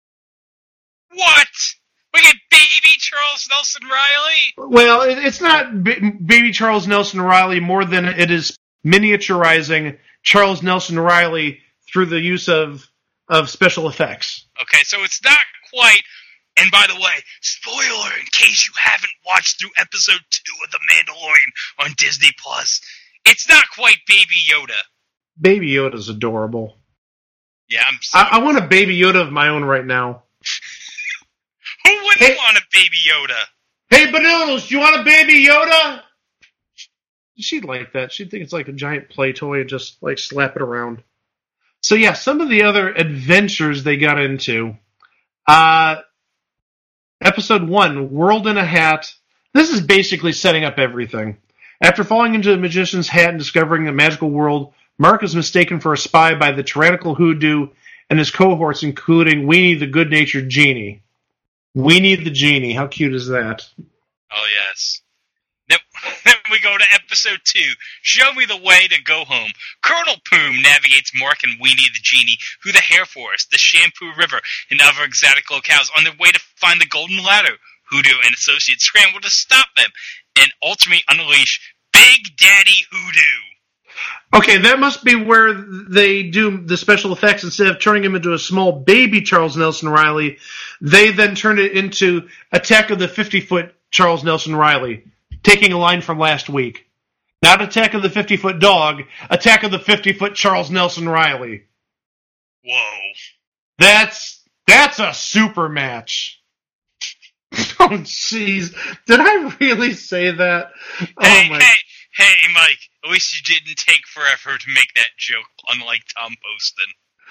What? We get baby Charles Nelson Riley?
Well, it, it's not b- baby Charles Nelson Riley more than it is miniaturizing Charles Nelson Riley through the use of, of special effects.
Okay, so it's not quite... And by the way, spoiler in case you haven't watched through episode two of The Mandalorian on Disney Plus, it's not quite Baby Yoda.
Baby Yoda's adorable.
Yeah, I'm sorry.
I, I want a Baby Yoda of my own right now.
Who wouldn't
hey,
want a Baby Yoda?
Hey, Banoodles, do you want a Baby Yoda? She'd like that. She'd think it's like a giant play toy and just like slap it around. So yeah, some of the other adventures they got into. Uh, episode one, World in a Hat. This is basically setting up everything. After falling into the magician's hat and discovering a magical world, Mark is mistaken for a spy by the tyrannical Hoodoo and his cohorts, including Weenie the good-natured genie. Weenie the genie. How cute is that?
Oh, yes. Then, then we go to episode two. Show me the way to go home. Colonel Poom navigates Mark and Weenie the genie through the Hair Forest, the Shampoo River, and other exotic locales on their way to find the Golden Ladder. Hoodoo and associates scramble to stop them and ultimately unleash Big Daddy Hoodoo.
Okay, that must be where they do the special effects. Instead of turning him into a small baby Charles Nelson Riley, they then turn it into Attack of the fifty-foot Charles Nelson Riley, taking a line from last week. Not Attack of the fifty-foot dog, Attack of the fifty-foot Charles Nelson Riley.
Whoa.
That's, that's a super match. Oh, jeez. Did I really say that?
Hey,
oh, my.
hey, hey, Mike. At least you didn't take forever to make that joke, unlike Tom Poston.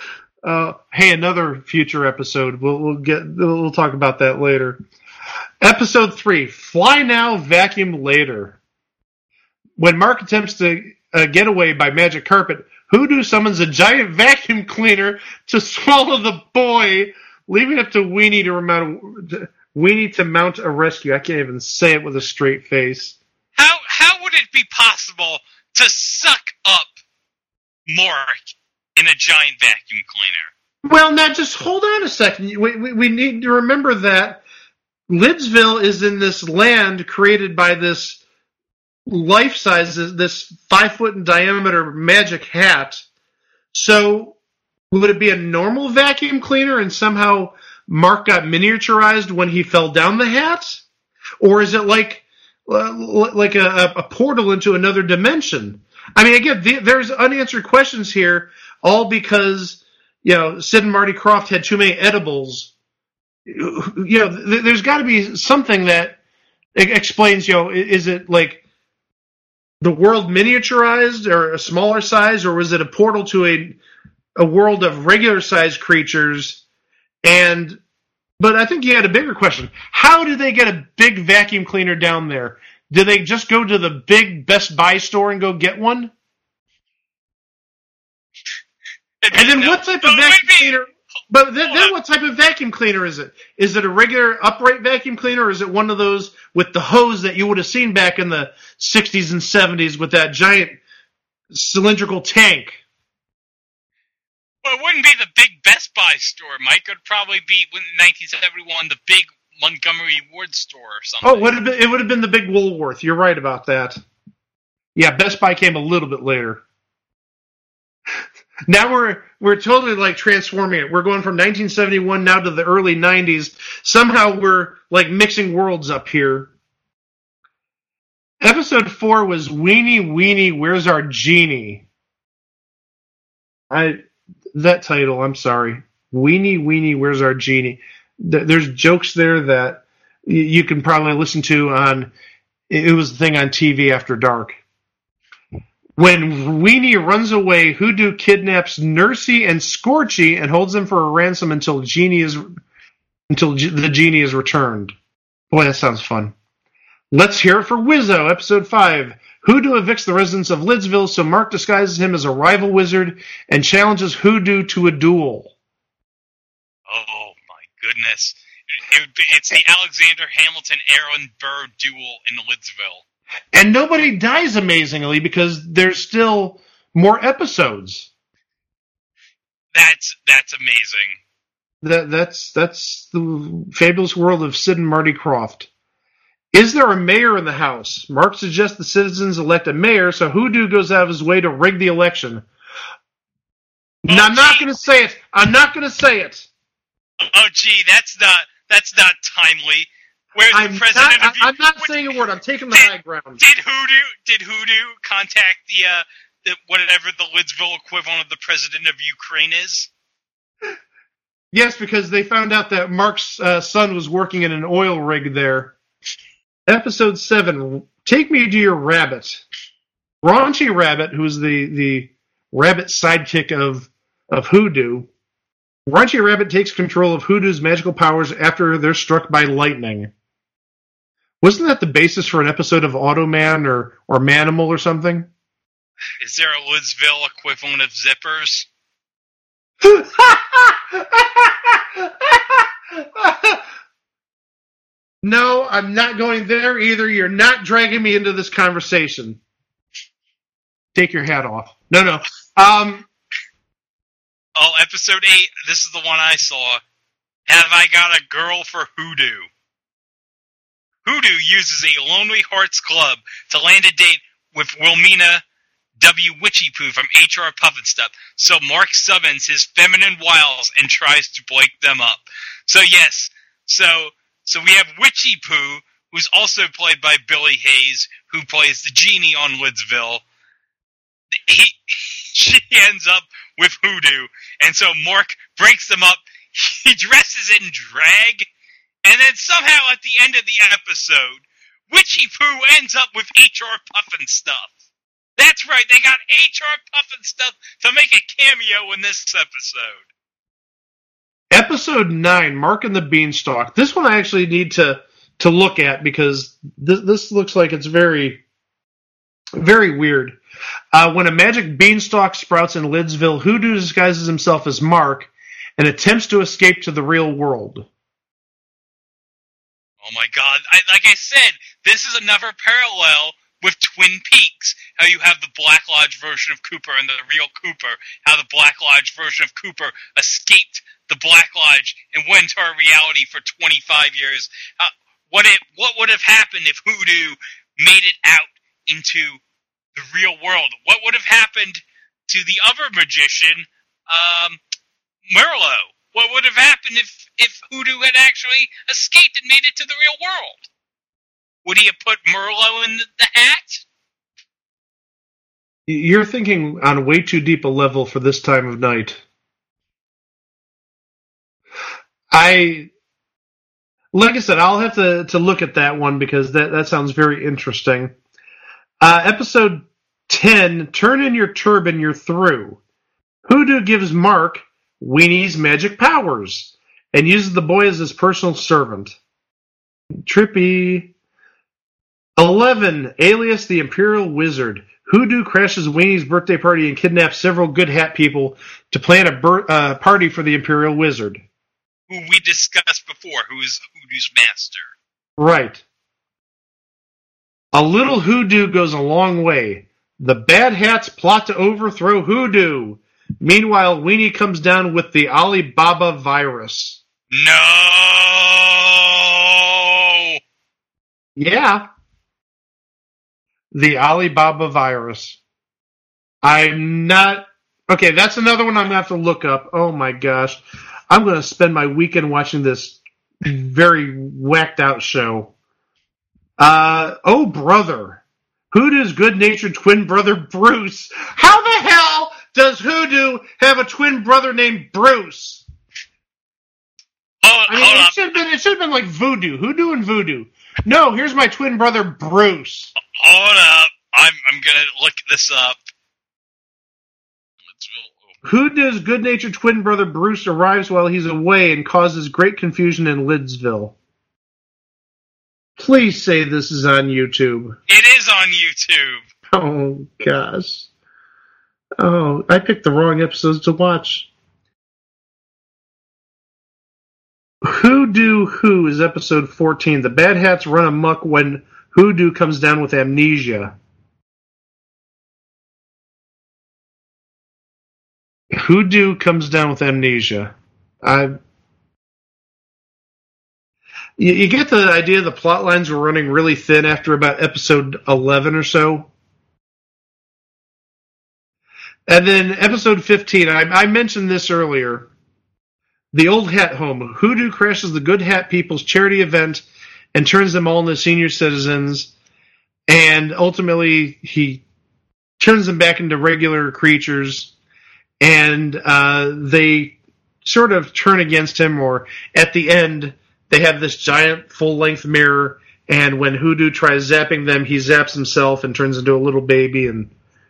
Uh, hey, another future episode. We'll, we'll get. We'll talk about that later. Episode three: Fly now, vacuum later. When Mark attempts to uh, get away by magic carpet, Hoodoo summons a giant vacuum cleaner to swallow the boy, leaving it to Weenie to mount Weenie to mount a rescue. I can't even say it with a straight face.
How how would it be possible to suck up Mark in a giant vacuum cleaner?
Well, now just hold on a second. We, we, we need to remember that Lidsville is in this land created by this life-size, this five-foot in diameter magic hat. So would it be a normal vacuum cleaner and somehow Mark got miniaturized when he fell down the hat? Or is it like uh, like a, a portal into another dimension? I mean, again, the, there's unanswered questions here, all because, you know, Sid and Marty Krofft had too many edibles. You know, th- there's got to be something that explains, you know, is it like the world miniaturized or a smaller size, or was it a portal to a a world of regular sized creatures? And but I think you had a bigger question. How did they get a big vacuum cleaner down there? Did they just go to the big Best Buy store and go get one? And then what type of vacuum cleaner? But then, then what type of vacuum cleaner is it? Is it a regular upright vacuum cleaner, or is it one of those with the hose that you would have seen back in the sixties and seventies with that giant cylindrical tank?
Well, it wouldn't be the big Best Buy store, Mike. It would probably be, in nineteen seventy-one, the big Montgomery Ward store or something.
Oh, it would have been, it would have been the big Woolworth. You're right about that. Yeah, Best Buy came a little bit later. Now we're we're totally like transforming it. We're going from nineteen seventy-one now to the early nineties. Somehow we're like mixing worlds up here. Episode four was Weenie Weenie, Where's Our Genie? I that title, I'm sorry. Weenie Weenie, Where's Our Genie? There's jokes there that you can probably listen to on. It was the thing on T V after dark. When Weenie runs away, Hoodoo kidnaps Nursey and Scorchy and holds them for a ransom until Genie is until G- the Genie is returned. Boy, that sounds fun. Let's hear it for Wizzo, episode five. Hoodoo evicts the residents of Lidsville, so Mark disguises him as a rival wizard and challenges Hoodoo to a duel.
Oh my goodness! It would be, it's the Alexander Hamilton Aaron Burr duel in Lidsville.
And nobody dies amazingly because there's still more episodes.
That's that's amazing.
That that's that's the fabulous world of Sid and Marty Krofft. Is there a mayor in the house? Mark suggests the citizens elect a mayor, so Hoodoo goes out of his way to rig the election. Oh, now, I'm not going to say it. I'm not going to say it.
Oh, gee, that's not that's not timely. Where's
I'm
the president
not,
of you?
I'm not saying a word. I'm taking the
did,
high ground.
Did Hoodoo did Hoodoo contact the uh the, whatever the Lidsville equivalent of the president of Ukraine is?
Yes, because they found out that Mark's uh, son was working in an oil rig there. Episode seven. Take me to your rabbit. Raunchy Rabbit, who's the the rabbit sidekick of of Hoodoo. Raunchy Rabbit takes control of Hoodoo's magical powers after they're struck by lightning. Wasn't that the basis for an episode of Automan or, or Manimal or something?
Is there a Lidsville equivalent of Zippers?
No, I'm not going there either. You're not dragging me into this conversation. Take your hat off. No, no. Um...
Oh, episode eight, this is the one I saw. Have I Got a Girl for Hoodoo? Hoodoo uses a Lonely Hearts Club to land a date with Wilmina W. Witchypoo from H R Puffin Stuff, so Mark summons his feminine wiles and tries to break them up. So yes, so so we have Witchypoo, who's also played by Billy Hayes, who plays the genie on Lidsville. He, she ends up with Hoodoo, and so Mark breaks them up. He dresses in drag, and then somehow at the end of the episode, Witchypoo ends up with H R Puffin Stuff. That's right, they got H R Puffin stuff to make a cameo in this episode.
Episode nine, Mark and the Beanstalk. This one I actually need to, to look at because this, this looks like it's very, very weird. Uh, when a magic beanstalk sprouts in Lidsville, Hoodoo disguises himself as Mark and attempts to escape to the real world.
Oh my god, I, like I said, this is another parallel with Twin Peaks. How you have the Black Lodge version of Cooper and the real Cooper. How the Black Lodge version of Cooper escaped the Black Lodge and went to our reality for twenty-five years. Uh, what it, what would have happened if Hoodoo made it out into the real world? What would have happened to the other magician, um, Merlo? What would have happened if, if Hoodoo had actually escaped and made it to the real world? Would he have put Merlo in the, the hat?
You're thinking on way too deep a level for this time of night. I, like I said, I'll have to, to look at that one because that, that sounds very interesting. Uh, episode ten, Turn in Your Turban, You're Through. Hoodoo gives Mark Weenie's magic powers and uses the boy as his personal servant. Trippy. eleven, Alias the Imperial Wizard. Hoodoo crashes Weenie's birthday party and kidnaps several good hat people to plan a ber- uh, party for the Imperial Wizard.
Who we discussed before, who is Hoodoo's master.
Right. A little Hoodoo goes a long way. The Bad Hats plot to overthrow Hoodoo. Meanwhile, Weenie comes down with the Alibaba virus.
No!
Yeah. The Alibaba virus. I'm not... Okay, that's another one I'm going to have to look up. Oh my gosh. I'm going to spend my weekend watching this very whacked out show. Uh, oh, brother. Hoodoo's good-natured twin brother, Bruce. How the hell does Hoodoo have a twin brother named Bruce?
Hold,
I mean,
hold
it
up.
should have been, it should have been like Voodoo. Hoodoo and Voodoo. No, here's my twin brother, Bruce.
Hold up. I'm, I'm going to look this up.
Hoodoo's good-natured twin brother, Bruce, arrives while he's away and causes great confusion in Lidsville. Please say this is on YouTube.
It is on YouTube.
Oh, gosh. Oh, I picked the wrong episodes to watch. Hoodoo Who is episode fourteen. The Bad Hats run amok when Hoodoo comes down with amnesia. Hoodoo comes down with amnesia. I... You, you get the idea the plot lines were running really thin after about episode eleven or so. And then episode fifteen, I, I mentioned this earlier. The Old Hat Home. Hoodoo crashes the Good Hat People's charity event and turns them all into senior citizens. And ultimately, he turns them back into regular creatures. And uh, they sort of turn against him, or at the end, they have this giant full-length mirror, and when Hoodoo tries zapping them, he zaps himself and turns into a little baby, and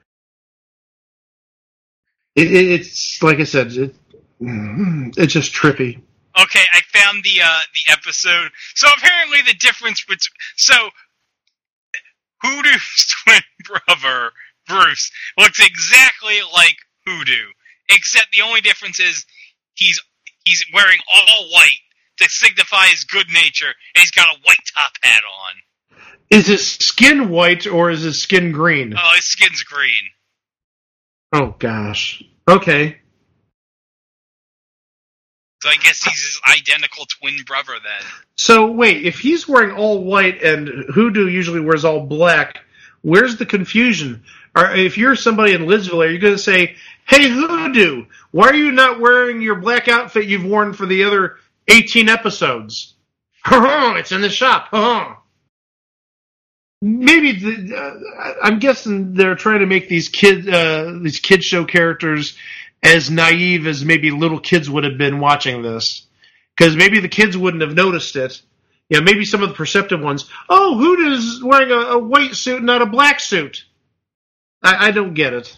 it, it, it's, like I said, it, it's just trippy.
Okay, I found the uh, the episode. So apparently the difference between... So, Hoodoo's twin brother, Bruce, looks exactly like Hoodoo, except the only difference is he's he's wearing all white to signify his good nature, and he's got a white top hat on.
Is his skin white, or is his skin green?
Oh, his skin's green.
Oh, gosh. Okay.
So I guess he's his identical twin brother then.
So, wait, if he's wearing all white and Hoodoo usually wears all black, where's the confusion? Or if you're somebody in Lidsville, are you going to say, hey, Hoodoo, why are you not wearing your black outfit you've worn for the other eighteen episodes? It's in the shop. Maybe the, uh, I'm guessing they're trying to make these kid uh, these kid show characters as naive as maybe little kids would have been watching this, because maybe the kids wouldn't have noticed it. You know, maybe some of the perceptive ones. Oh, Hoodoo's wearing a, a white suit, not a black suit. I, I don't get it.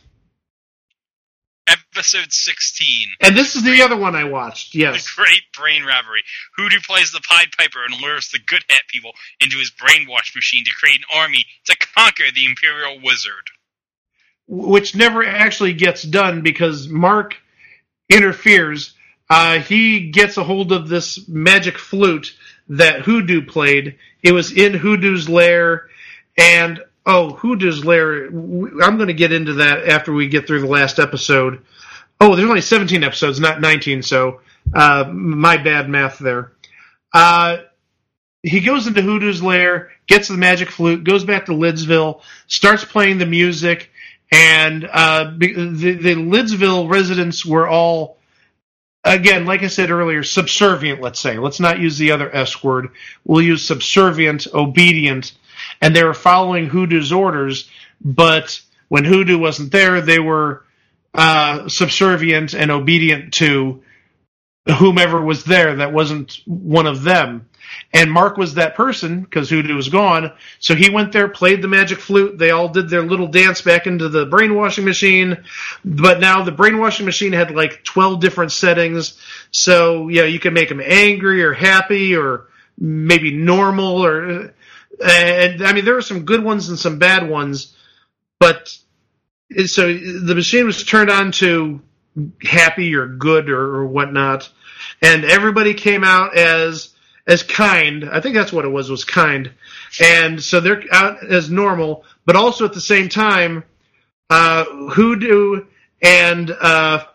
Episode sixteen.
And this is the other one I watched, yes.
The Great Brain Robbery. Hoodoo plays the Pied Piper and lures the Good Hat people into his brainwash machine to create an army to conquer the Imperial Wizard.
Which never actually gets done because Mark interferes. Uh, he gets a hold of this magic flute that Hoodoo played. It was in Hoodoo's lair, and oh, Hoodoo's lair, I'm going to get into that after we get through the last episode. Oh, there's only seventeen episodes, not nineteen, so uh, my bad math there. Uh, he goes into Hoodoo's lair, gets the magic flute, goes back to Lidsville, starts playing the music, and uh, the, the Lidsville residents were all, again, like I said earlier, subservient, let's say. Let's not use the other S word. We'll use subservient, obedient, and they were following Hoodoo's orders, but when Hoodoo wasn't there, they were uh, subservient and obedient to whomever was there that wasn't one of them. And Mark was that person, because Hoodoo was gone, so he went there, played the magic flute, they all did their little dance back into the brainwashing machine, but now the brainwashing machine had like twelve different settings, so yeah, you could make them angry or happy or maybe normal, or and I mean there were some good ones and some bad ones, but so the machine was turned on to happy or good or, or whatnot, and everybody came out as as kind. I think that's what it was, was kind. And so they're out as normal, but also at the same time, uh, Hoodoo and uh,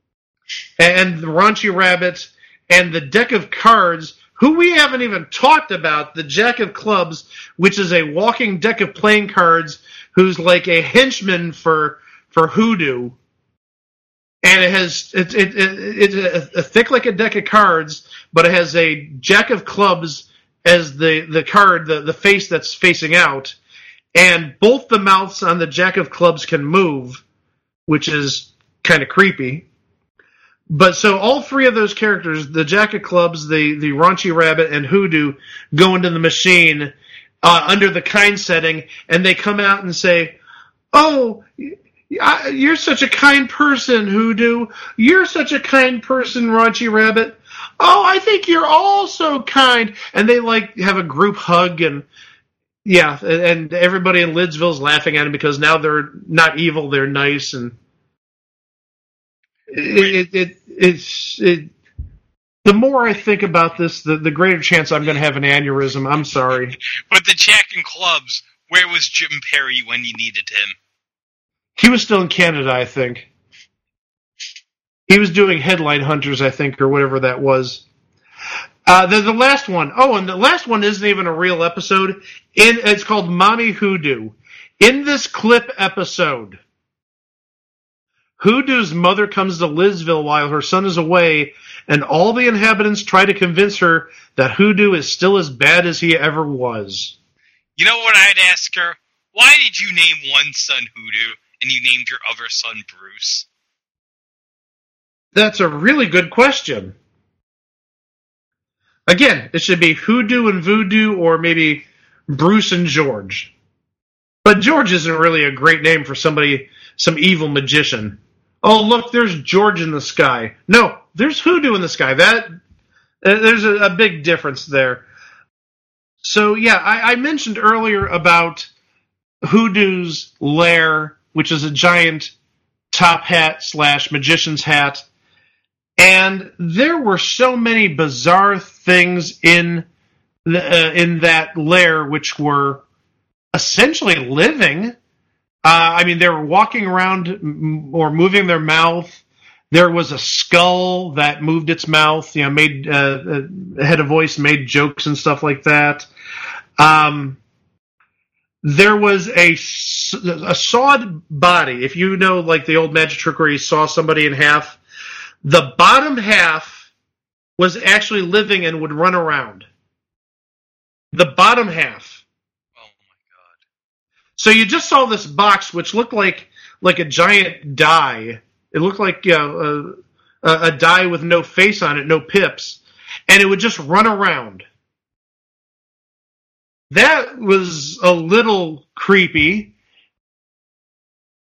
and the Raunchy Rabbit and the deck of cards, who we haven't even talked about, the Jack of Clubs, which is a walking deck of playing cards, who's like a henchman for for Hoodoo. And it has it's it, it, it's a thick like a deck of cards, but it has a Jack of Clubs as the, the card, the, the face that's facing out. And both the mouths on the Jack of Clubs can move, which is kind of creepy. But so all three of those characters, the Jack of Clubs, the, the Raunchy Rabbit, and Hoodoo, go into the machine uh, under the kind setting, and they come out and say, "Oh, you're such a kind person, Hoodoo. You're such a kind person, Raunchy Rabbit. Oh, I think you're all so kind." And they like have a group hug, and yeah, and everybody in Lidsville's laughing at him because now they're not evil, they're nice, and it, it, it it's it. The more I think about this, the, the greater chance I'm going to have an aneurysm. I'm sorry.
But the Jack and Clubs, where was Jim Perry when you needed him?
He was still in Canada, I think. He was doing Headline Hunters, I think, or whatever that was. Uh, the, the last one. Oh, and the last one isn't even a real episode. In It's called Mommy Hoodoo. In this clip episode, Hoodoo's mother comes to Lidsville while her son is away, and all the inhabitants try to convince her that Hoodoo is still as bad as he ever was.
You know what I'd ask her? Why did you name one son Hoodoo and you named your other son Bruce?
That's a really good question. Again, it should be Hoodoo and Voodoo, or maybe Bruce and George. But George isn't really a great name for somebody, some evil magician. Oh, look, there's George in the sky. No, there's Hoodoo in the sky. That uh, there's a, a big difference there. So, yeah, I, I mentioned earlier about Hoodoo's lair, which is a giant top hat slash magician's hat. And there were so many bizarre things in the, uh, in that lair which were essentially living. Uh, I mean, they were walking around m- or moving their mouth. There was a skull that moved its mouth, you know, made uh, had a voice, made jokes and stuff like that. Um, there was a, a sawed body. If you know, like the old magic trick where you saw somebody in half, the bottom half was actually living and would run around. The bottom half.
Oh my god!
So you just saw this box, which looked like like a giant die. It looked like you know, a, a die with no face on it, no pips, and it would just run around. That was a little creepy.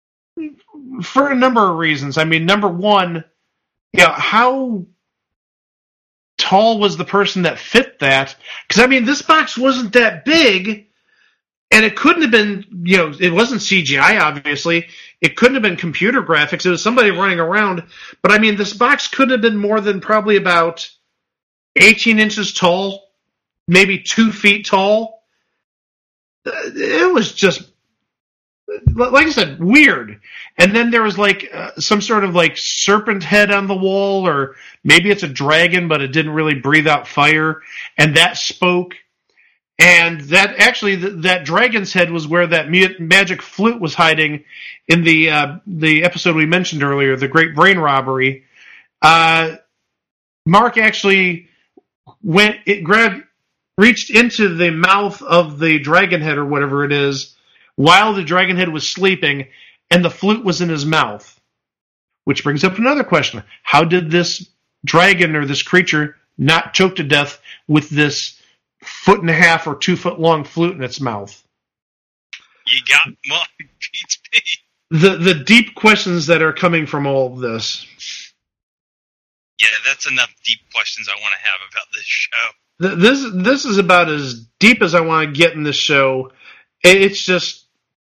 for a number of reasons. I mean, number one, you know, how tall was the person that fit that? Because, I mean, this box wasn't that big, and it couldn't have been, you know, it wasn't C G I, obviously. It couldn't have been computer graphics. It was somebody running around. But, I mean, this box couldn't have been more than probably about eighteen inches tall, maybe two feet tall. It was just, like I said, weird. And then there was like uh, some sort of like serpent head on the wall, or maybe it's a dragon, but it didn't really breathe out fire, and that spoke. And that actually, th- that dragon's head was where that mu- magic flute was hiding in the uh, the episode we mentioned earlier, the Great Brain Robbery. Uh, Mark actually went, it grabbed, reached into the mouth of the dragon head or whatever it is, while the dragon head was sleeping, and the flute was in his mouth. Which brings up another question. How did this dragon or this creature not choke to death with this foot and a half or two foot long flute in its mouth?
You got, well, beats me.
The, the deep questions that are coming from all of this.
Yeah, that's enough deep questions I want to have about this show.
This, this is about as deep as I want to get in this show. It's just,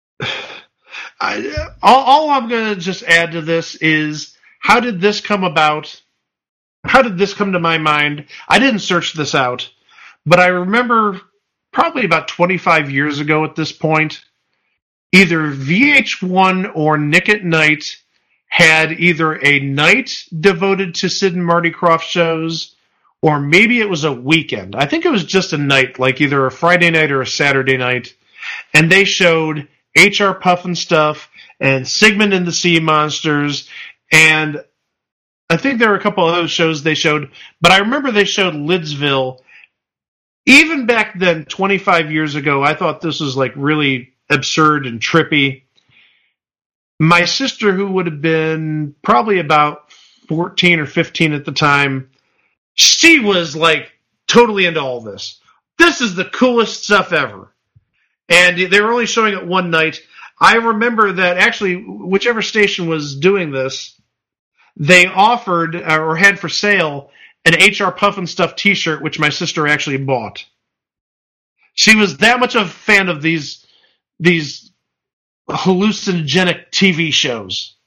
I, all, all I'm going to just add to this is, how did this come about? How did this come to my mind? I didn't search this out, but I remember probably about twenty-five years ago at this point, either V H one or Nick at Night had either a night devoted to Sid and Marty Krofft shows, or maybe it was a weekend. I think it was just a night, like either a Friday night or a Saturday night. And they showed H R Pufnstuf and Sigmund and the Sea Monsters, and I think there were a couple of those shows they showed, but I remember they showed Lidsville. Even back then, twenty-five years ago, I thought this was like really absurd and trippy. My sister, who would have been probably about fourteen or fifteen at the time, she was like totally into all this. This is the coolest stuff ever. And they were only showing it one night. I remember that actually, whichever station was doing this, they offered or had for sale an H R Pufnstuf t-shirt, which my sister actually bought. She was that much of a fan of these these hallucinogenic T V shows.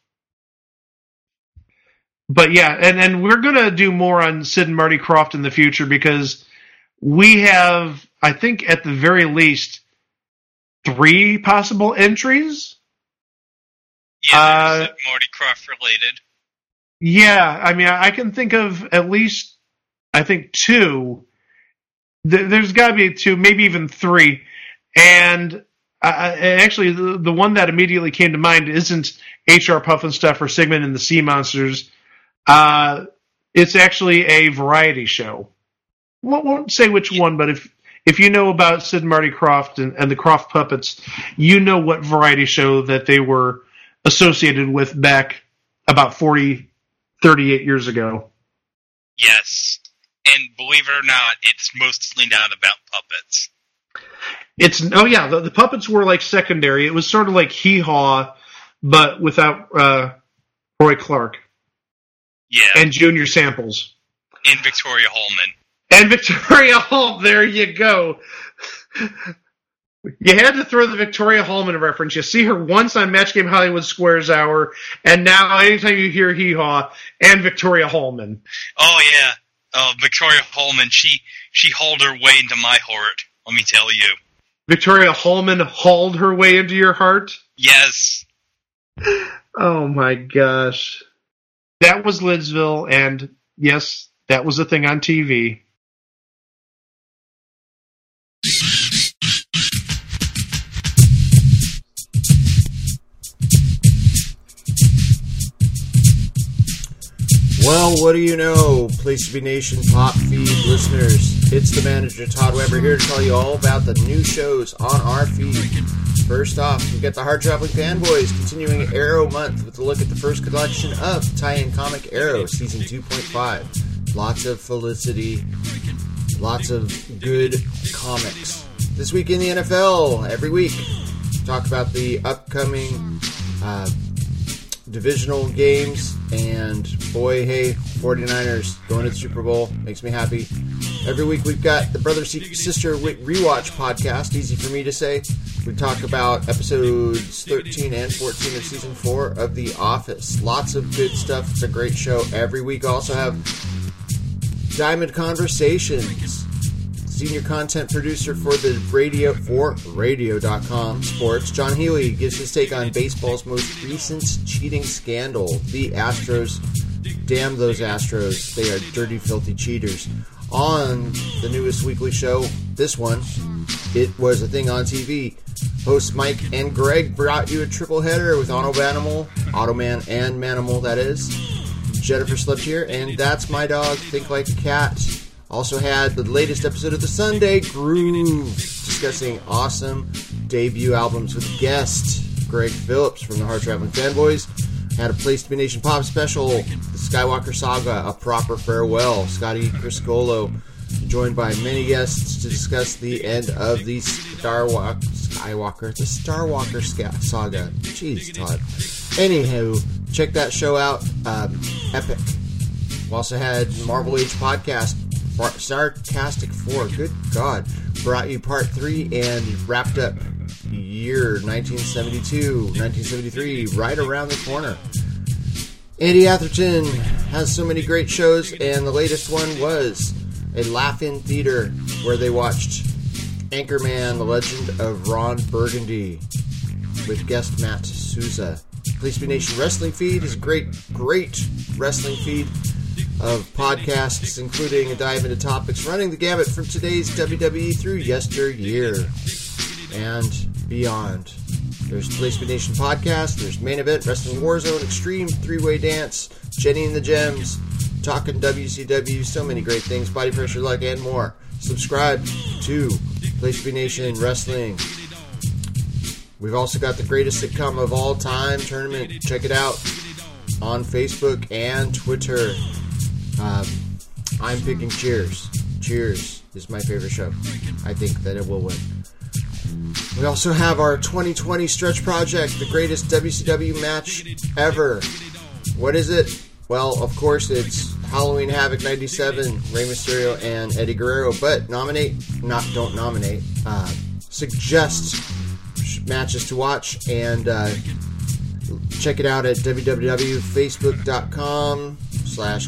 But yeah, and, and we're going to do more on Sid and Marty Krofft in the future, because we have, I think at the very least, three possible entries.
Yeah,
uh,
Sid Marty Krofft related.
Yeah, I mean, I can think of at least, I think, two. There's got to be two, maybe even three. And uh, actually, the, the one that immediately came to mind isn't H R Pufnstuf or Sigmund and the Sea Monsters. Uh, it's actually a variety show. Won't, won't say which one, but if if you know about Sid and Marty Krofft and, and the Krofft Puppets, you know what variety show that they were associated with back about forty, thirty-eight years ago.
Yes. And believe it or not, it's mostly not about puppets.
It's oh yeah, the, the puppets were like secondary. It was sort of like Hee Haw, but without uh, Roy Clark.
Yeah.
And Junior Samples.
And Victoria Holman.
And Victoria Hall, there you go. You had to throw the Victoria Hallman reference. You see her once on Match Game Hollywood Squares Hour, and now anytime you hear Hee Haw, and Victoria Hallman.
Oh yeah, uh, Victoria Holman. She she hauled her way into my heart. Let me tell you.
Victoria Hallman hauled her way into your heart?
Yes.
Oh my gosh. That was Lidsville, and yes, that was a thing on T V.
Well, what do you know, Place to Be Nation Pop Feed listeners? It's the manager, Todd Weber, here to tell you all about the new shows on our feed. First off, we've got the Heart Traveling Fanboys continuing Arrow Month with a look at the first collection of tie-in comic Arrow, Season two point five. Lots of felicity, lots of good comics. This week in the N F L, every week, talk about the upcoming uh, divisional games, and boy, hey, 49ers going to the Super Bowl makes me happy. Every week we've got the Brother Sister Rewatch podcast, easy for me to say. We talk about episodes thirteen and fourteen of season four of The Office. Lots of good stuff. It's a great show. Every week also have Diamond Conversations, senior content producer for the radio for radio dot com sports. John Healy gives his take on baseball's most recent cheating scandal, the Astros. Damn those Astros. They are dirty, filthy cheaters. On the newest weekly show, this one, it was a thing on T V. Hosts Mike and Greg brought you a triple header with Autobanimal, Automan and Manimal, that is. Jennifer slept here, and That's My Dog, Think Like a Cat. Also had the latest episode of the Sunday Groove, discussing awesome debut albums with guest Greg Phillips from the Hard Traveling Fanboys. Had a Place to Be Nation Pop special, the Skywalker Saga, A Proper Farewell. Scotty Criscolo, joined by many guests to discuss the end of the Star Wa- Skywalker, the Star Walker Saga. Jeez, Todd. Anywho, check that show out. Um, epic. We also had Marvel Age Podcast, Sarcastic Four. Good God. Brought you part three and wrapped up year nineteen seventy-two, nineteen seventy-three, right around the corner. Andy Atherton has so many great shows, and the latest one was a laugh-in theater where they watched Anchorman, The Legend of Ron Burgundy, with guest Matt Souza. Place to Be Nation Wrestling Feed is a great, great wrestling feed of podcasts, including a dive into topics running the gamut from today's W W E through yesteryear and beyond. There's Place to Be Nation Podcast, there's Main Event, Wrestling Warzone, Extreme, Three-Way Dance, Jenny and the Gems, Talking W C W, so many great things, Body Pressure Luck, and more. Subscribe to Place to Be Nation Wrestling. We've also got the greatest sitcom of all time tournament. Check it out on Facebook and Twitter. Um, I'm picking Cheers. Cheers is my favorite show. I think that it will win. We also have our twenty twenty Stretch Project, the greatest W C W match ever. What is it? Well, of course, it's Halloween Havoc ninety-seven, Rey Mysterio and Eddie Guerrero. But nominate, not don't nominate, uh, suggest matches to watch, and uh, check it out at www.facebook.com slash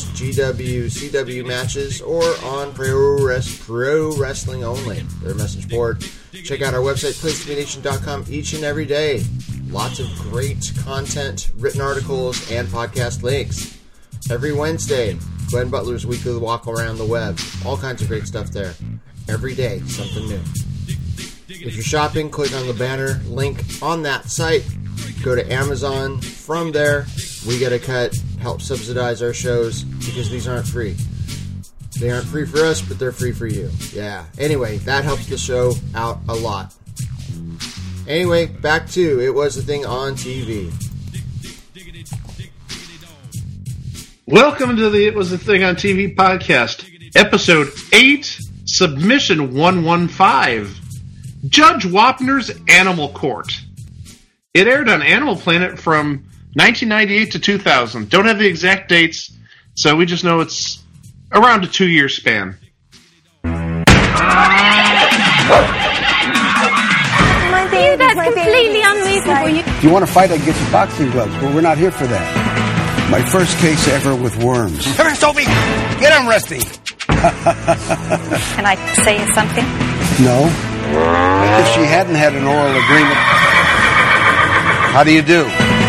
GWCW matches or on Pro, Res- Pro Wrestling Only, their message board. Check out our website, place to be nation dot com, each and every day. Lots of great content, written articles, and podcast links. Every Wednesday, Glenn Butler's weekly walk around the web. All kinds of great stuff there. Every day, something new. If you're shopping, click on the banner link on that site. Go to Amazon. From there, we get a cut, help subsidize our shows, because these aren't free. They aren't free for us, but they're free for you. Yeah. Anyway, that helps the show out a lot. Anyway, back to It Was a Thing on T V.
Welcome to the It Was a Thing on T V podcast, episode eight, submission one one five, Judge Wapner's Animal Court. It aired on Animal Planet from nineteen ninety-eight to two thousand. Don't have the exact dates, so we just know it's around a two-year span.
You, that's completely unreasonable. You...
If you want to fight, I can get you boxing gloves, but we're not here for that. My first case ever with worms.
Come here, Sophie! Get him, Rusty!
Can I say something?
No. If she hadn't had an oral agreement... How do you do?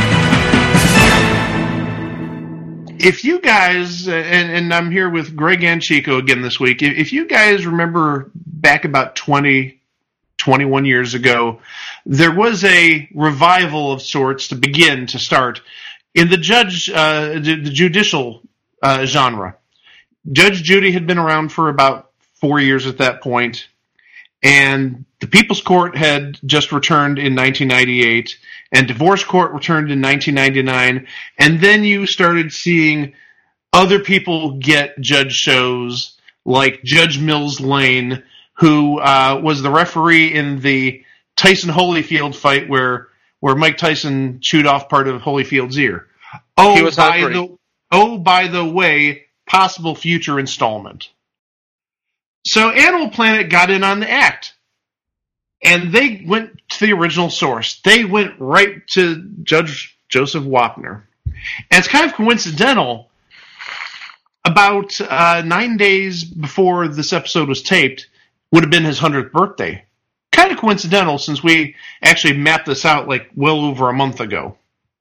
If you guys, and, and I'm here with Greg and Chico again this week, if you guys remember back about twenty, twenty-one years ago, there was a revival of sorts to begin, to start, in the judge, uh, the judicial uh, genre. Judge Judy had been around for about four years at that point, and the People's Court had just returned in nineteen ninety-eight, and Divorce Court returned in nineteen ninety-nine, and then you started seeing other people get judge shows, like Judge Mills Lane, who uh, was the referee in the Tyson Holyfield fight where where Mike Tyson chewed off part of Holyfield's ear. Oh,
He was
by
hungry.
the oh, by the way, possible future installment. So Animal Planet got in on the act, and they went to the original source. They went right to Judge Joseph Wapner, and it's kind of coincidental. About uh, nine days before this episode was taped, would have been his hundredth birthday. Kind of coincidental, since we actually mapped this out like well over a month ago.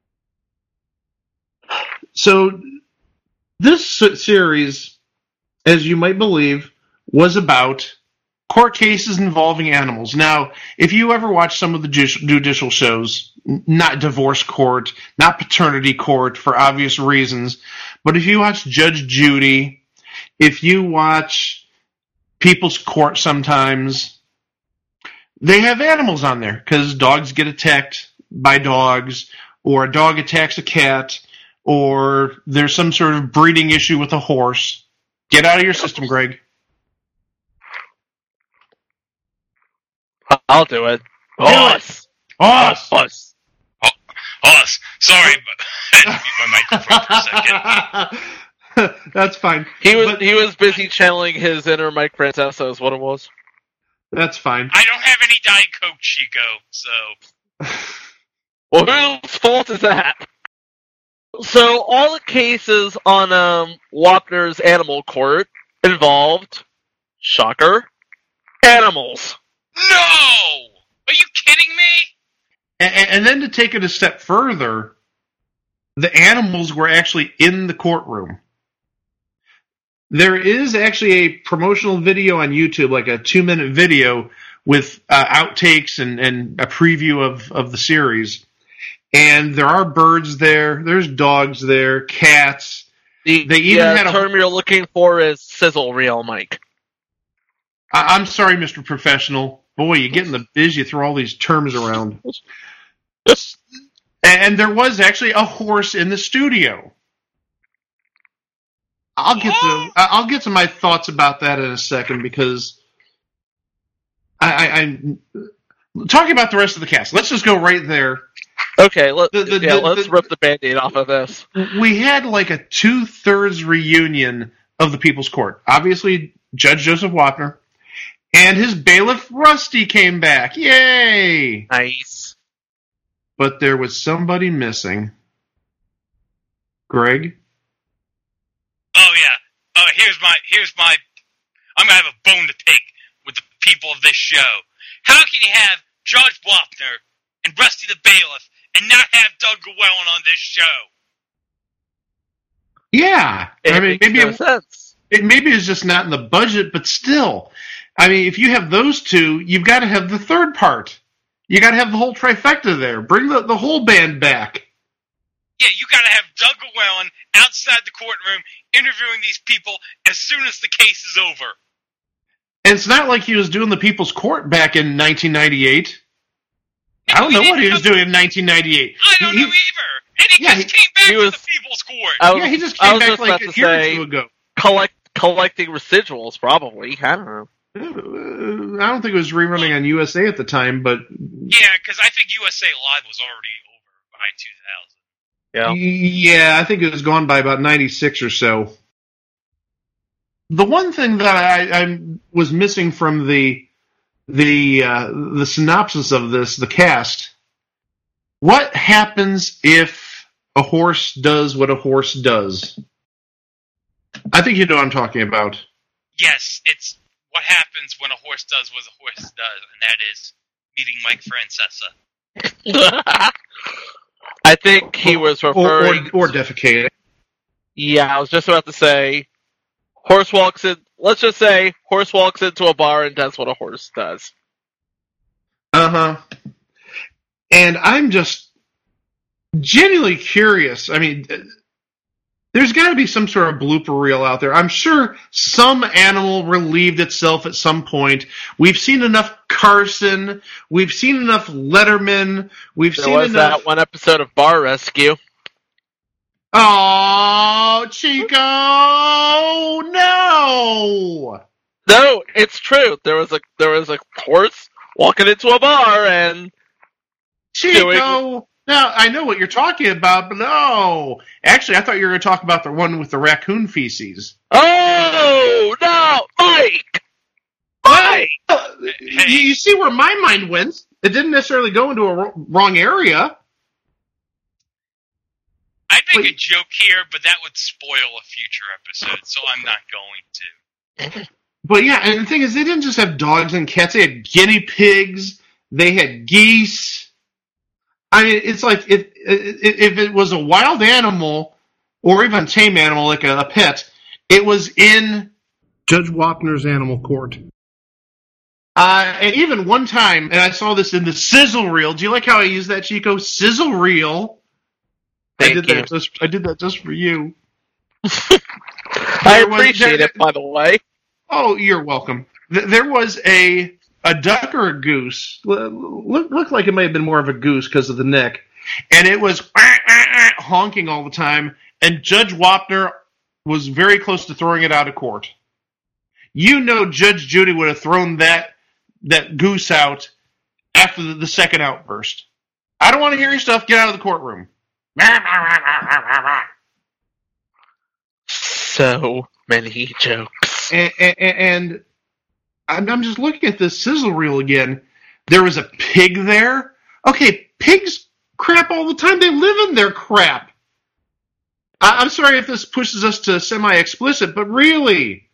So this series, as you might believe, was about court cases involving animals. Now, if you ever watch some of the judicial shows, not divorce court, not paternity court for obvious reasons, but if you watch Judge Judy, if you watch People's Court sometimes, they have animals on there because dogs get attacked by dogs, or a dog attacks a cat, or there's some sort of breeding issue with a horse. Get out of your system, Greg.
I'll do it.
Do
Us.
Us.
Us.
Us. Sorry, but I had to mute my microphone for a second.
That's fine.
He was
But-
he was busy channeling his inner Mike Francesa, is what it was.
That's fine.
I don't have any Diet Coke, Chico, so...
Well, whose fault is that? So all the cases on um, Wapner's Animal Court involved, shocker, animals.
No! Are you kidding me?
And, and then to take it a step further, the animals were actually in the courtroom. There is actually a promotional video on YouTube, like a two-minute video with uh, outtakes and, and a preview of, of the series. And there are birds there, there's dogs there, cats.
The,
They even
the
had a-
term you're looking for is sizzle reel, Mike.
I, I'm sorry, Mister Professional. Boy, you get in the biz, you throw all these terms around. And there was actually a horse in the studio. I'll get to I'll get to my thoughts about that in a second, because I, I, I'm talking about the rest of the cast. Let's just go right there.
Okay, let,
The- the-
yeah,
the-
let's
the-
rip the Band-Aid off of this.
We had like a two-thirds reunion of the People's Court. Obviously, Judge Joseph Wapner and his bailiff Rusty came back. Yay!
Nice.
But there was somebody missing. Greg?
Oh, yeah. Oh, here's my... Here's my... I'm gonna have a bone to pick with the people of this show. How can you have Judge Wapner and Rusty the Bailiff and not have Doug Llewellyn on this show?
Yeah.
It
I mean,
makes
maybe
no
it,
sense.
it maybe it's just not in the budget, but still. I mean, if you have those two, you've got to have the third part. You got to have the whole trifecta there. Bring the, the whole band back.
Yeah, you gotta have Doug Llewellyn outside the courtroom interviewing these people as soon as the case is over.
And it's not like he was doing the People's Court back in nineteen ninety-eight. I don't know what he was doing in nineteen ninety-eight.
I don't
He-
know either. And he
Yeah,
just
he-
came back
he
to
was-
the People's Court.
I was,
yeah, he just
I
came
was
back
just
like
about
a
to
year or
say,
two ago.
collect, collecting residuals, probably. I don't know.
Uh, I don't think it was rerunning on U S A at the time, but
Yeah, because I think U S A Live was already over by two thousand.
Yeah.
yeah, I think it was gone by about ninety-six or so. The one thing that I, I was missing from the the uh, the synopsis of this, the cast, what happens if a horse does what a horse does? I think you know what I'm talking about.
Yes, it's what happens when a horse does what a horse does, and that is meeting Mike Francesa.
I think he was
Or,
referring...
or, or defecate.
Yeah, I was just about to say, horse walks in... Let's just say, horse walks into a bar and does what a horse does.
Uh-huh. And I'm just genuinely curious. I mean, there's got to be some sort of blooper reel out there. I'm sure some animal relieved itself at some point. We've seen enough Carson. We've seen enough Letterman. We've
There
seen
was
enough...
that one episode of Bar Rescue.
Oh, Chico! No!
No, it's true. There was a there was a horse walking into a bar and
Chico! No, I know what you're talking about, but no. Actually, I thought you were going to talk about the one with the raccoon feces.
Oh, no! Mike! Mike!
Uh, you, you see where my mind went. It didn't necessarily go into a wrong area.
I'd make a joke here, but that would spoil a future episode, so I'm not going to.
But yeah, and the thing is, they didn't just have dogs and cats. They had guinea pigs. They had geese. I mean, it's like if if it was a wild animal or even a tame animal, like a, a pet, it was in Judge Wapner's Animal Court. Uh, and even one time, and I saw this in the sizzle reel. Do you like how I use that, Chico? Sizzle reel.
Thank
I did
you.
that just. I did that just for you.
I appreciate it, by the way.
Oh, you're welcome. There was a a duck or a goose. Look, looked like it may have been more of a goose because of the neck, and it was honking all the time. And Judge Wapner was very close to throwing it out of court. You know, Judge Judy would have thrown that that goose out after the, the second outburst. I don't want to hear your stuff. Get out of the courtroom.
So many jokes.
And, and, and I'm, I'm just looking at this sizzle reel again. There was a pig there. Okay, pigs crap all the time. They live in their crap. I, I'm sorry if this pushes us to semi-explicit, but really,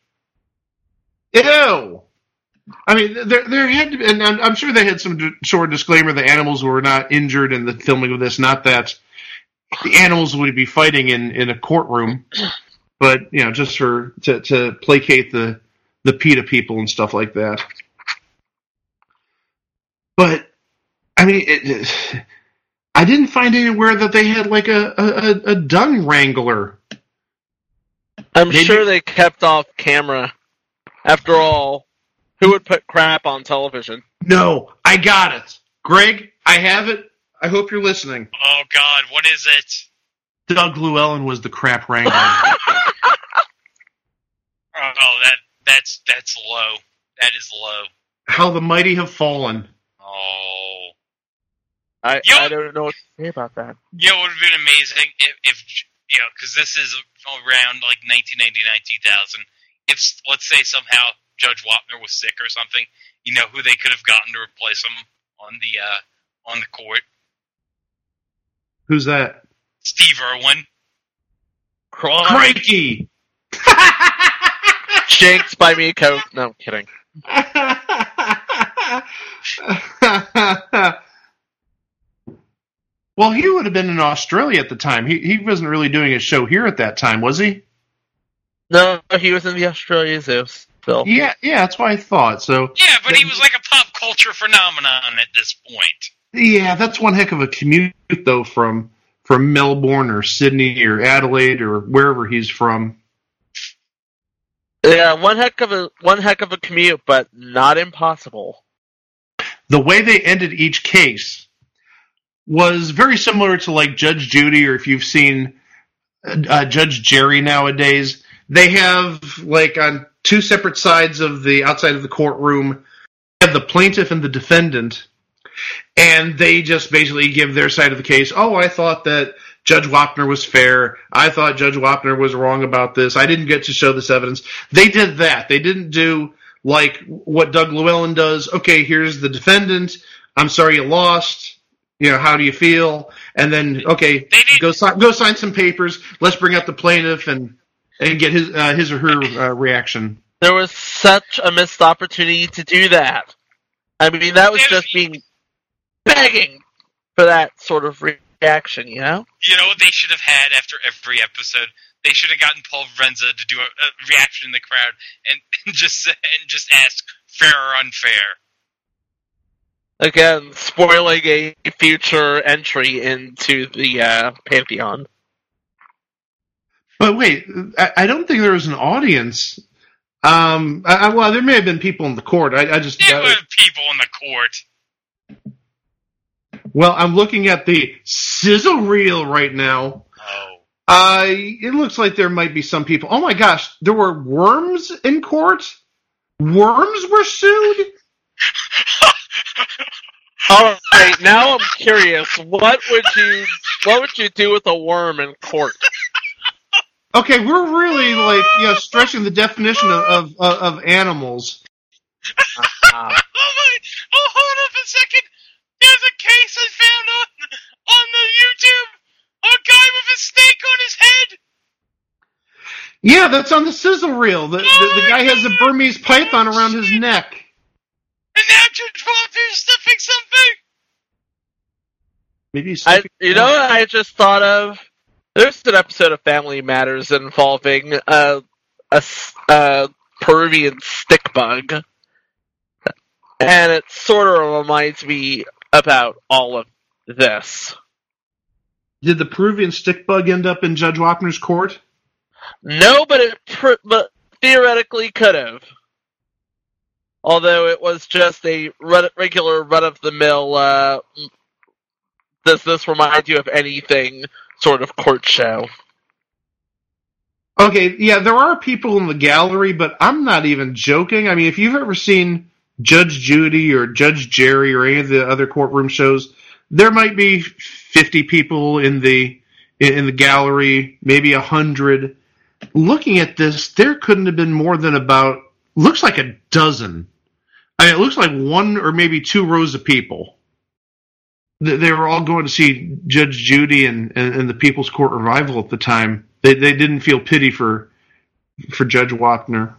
ew. I mean, there there had to be, and I'm, I'm sure they had some d- sort of disclaimer that animals were not injured in the filming of this. Not that the animals would be fighting in, in a courtroom, but you know, just for to, to placate the the PETA people and stuff like that. But I mean, it, it, I didn't find anywhere that they had like a a, a dung wrangler.
I'm
Maybe.
sure they kept off camera. After all, who would put crap on television?
No, I got it. Greg, I have it. I hope you're listening.
Oh, God, what is it?
Doug Llewellyn was the crap wrangler.
Oh, that that's that's low. That is low.
How the mighty have fallen.
Oh.
I,
you know,
I don't know what to say about that.
You know, it would have been amazing if, if you know, because this is around like nineteen ninety-nine, two thousand. If, let's say, somehow Judge Wapner was sick or something, you know who they could have gotten to replace him on the uh, on the court?
Who's that?
Steve Irwin.
Crikey!
Jinx, buy me a Coke. No, I'm kidding.
Well, he would have been in Australia at the time. He he wasn't really doing a show here at that time, was he?
No, he was in the Australia Zoo still.
Yeah, yeah, that's what I thought. So
yeah, but he was like a pop culture phenomenon at this point.
Yeah, that's one heck of a commute, though, from from Melbourne or Sydney or Adelaide or wherever he's from.
Yeah, one heck of a one heck of a commute, but not impossible.
The way they ended each case was very similar to like Judge Judy, or if you've seen uh, Judge Jerry nowadays. They have, like, on two separate sides of the outside of the courtroom, they have the plaintiff and the defendant, and they just basically give their side of the case. Oh, I thought that Judge Wapner was fair. I thought Judge Wapner was wrong about this. I didn't get to show this evidence. They did that. They didn't do, like, what Doug Llewellyn does. Okay, here's the defendant. I'm sorry you lost. You know, how do you feel? And then, okay, go, si- go sign some papers. Let's bring up the plaintiff and... And get his uh, his or her uh, reaction.
There was such a missed opportunity to do that. I mean, that was just being begging for that sort of reaction, you know?
You know what they should have had after every episode? They should have gotten Paul Varenza to do a, a reaction in the crowd and, and just and just ask fair or unfair.
Again, spoiling a future entry into the uh, Pantheon.
But wait, I, I don't think there was an audience. Um, I, I, well, there may have been people in the court. I, I just
there
uh,
were people in the court.
Well, I'm looking at the sizzle reel right now.
Oh.
Uh, it looks like there might be some people. Oh my gosh, there were worms in court? Worms were sued?
All Alright, now I'm curious. What would you what would you do with a worm in court?
Okay, we're really like you know stretching the definition of of, of, of animals.
Uh, oh my! Oh, hold up a second. There's a case I found on on the YouTube. A guy with a snake on his head.
Yeah, that's on the sizzle reel. The,
oh
the, the guy
God.
has a Burmese python oh, around shit. his neck.
And now Judge Walter's sniffing something.
Maybe he's
I, you know what I just thought of? There's an episode of Family Matters involving uh, a, a Peruvian stick bug. And it sort of reminds me about all of this.
Did the Peruvian stick bug end up in Judge Wapner's court?
No, but it pr- but theoretically could have. Although it was just a run- regular run-of-the-mill, uh, does this remind you of anything sort of court show.
Okay, yeah, there are people in the gallery, but I'm not even joking. I mean, if you've ever seen Judge Judy or Judge Jerry or any of the other courtroom shows, there might be fifty people in the in the gallery, maybe a hundred. Looking at this, there couldn't have been more than about, looks like a dozen. I mean, it looks like one or maybe two rows of people. They were all going to see Judge Judy and, and, and the People's Court Revival at the time. They they didn't feel pity for for Judge Wapner.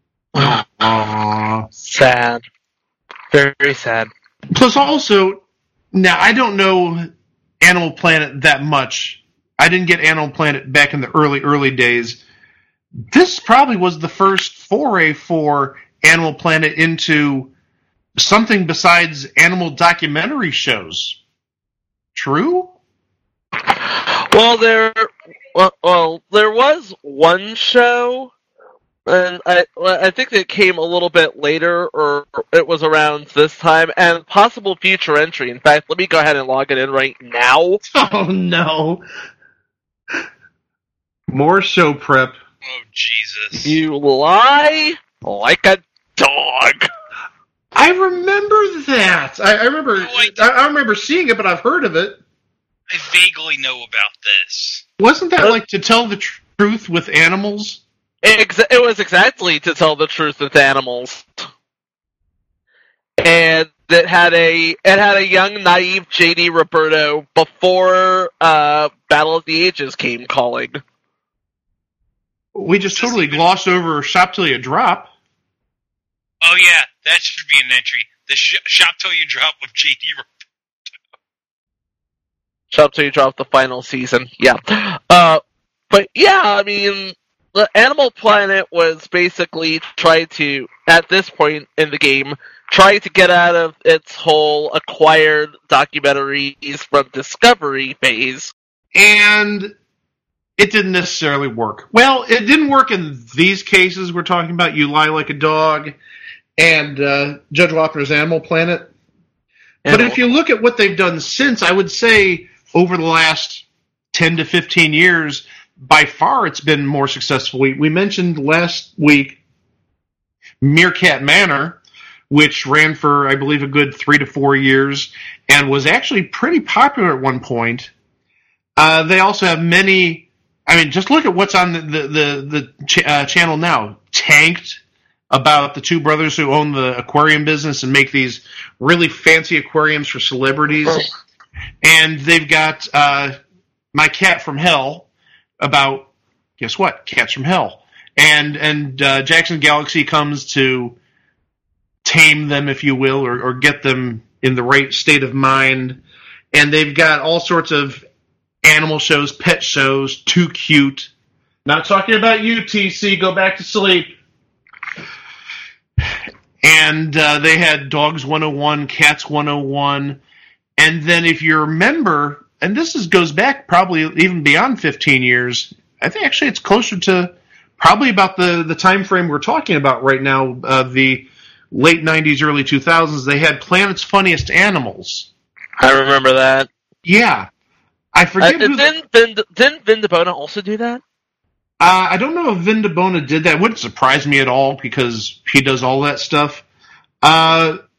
Aww.
Sad. Very sad.
Plus also, now I don't know Animal Planet that much. I didn't get Animal Planet back in the early, early days. This probably was the first foray for Animal Planet into something besides animal documentary shows. True?
Well, there, well, well, there was one show, and I, I think it came a little bit later, or it was around this time, and possible future entry. In fact, let me go ahead and log it in right now.
Oh no! More show prep.
Oh Jesus!
You lie like a dog.
I remember that. I, I remember. Oh, I, I, I remember seeing it, but I've heard of it.
I vaguely know about this.
Wasn't that like to tell the tr- truth with animals?
It, it was exactly to tell the truth with animals, and it had a it had a young, naive J D Roberto before uh, Battle of the Ages came calling.
We just totally glossed over Shop Till You Drop.
Oh yeah, that should be an entry. The sh- Shop Till You Drop with J D Roberto.
Shop Till You Drop the final season. Yeah. Uh, but yeah, I mean, the Animal Planet was basically trying to, at this point in the game, try to get out of its whole acquired documentaries from Discovery phase.
And it didn't necessarily work. Well, it didn't work in these cases we're talking about, You Lie Like a Dog and uh, Judge Wapner's Animal Planet. Animal. But if you look at what they've done since, I would say over the last ten to fifteen years, by far it's been more successful. We, we mentioned last week Meerkat Manor, which ran for, I believe, a good three to four years and was actually pretty popular at one point. Uh, they also have many, I mean, just look at what's on the, the, the, the ch- uh, channel now. Tanked, about the two brothers who own the aquarium business and make these really fancy aquariums for celebrities. And they've got uh, My Cat from Hell, about, guess what, cats from hell. And and uh, Jackson Galaxy comes to tame them, if you will, or, or get them in the right state of mind. And they've got all sorts of animal shows, pet shows, Too Cute. Not talking about you, T C, go back to sleep. And uh, they had Dogs one oh one, Cats one oh one. And then if you remember, and this is, goes back probably even beyond fifteen years, I think actually it's closer to probably about the, the time frame we're talking about right now, uh, the late nineties, early two thousands. They had Planet's Funniest Animals.
I remember that.
Yeah. I forget
uh,
who...
Didn't, Vin, didn't Vin DeBona also do that?
Uh, I don't know if Vin DeBona did that. It wouldn't surprise me at all because he does all that stuff. Uh,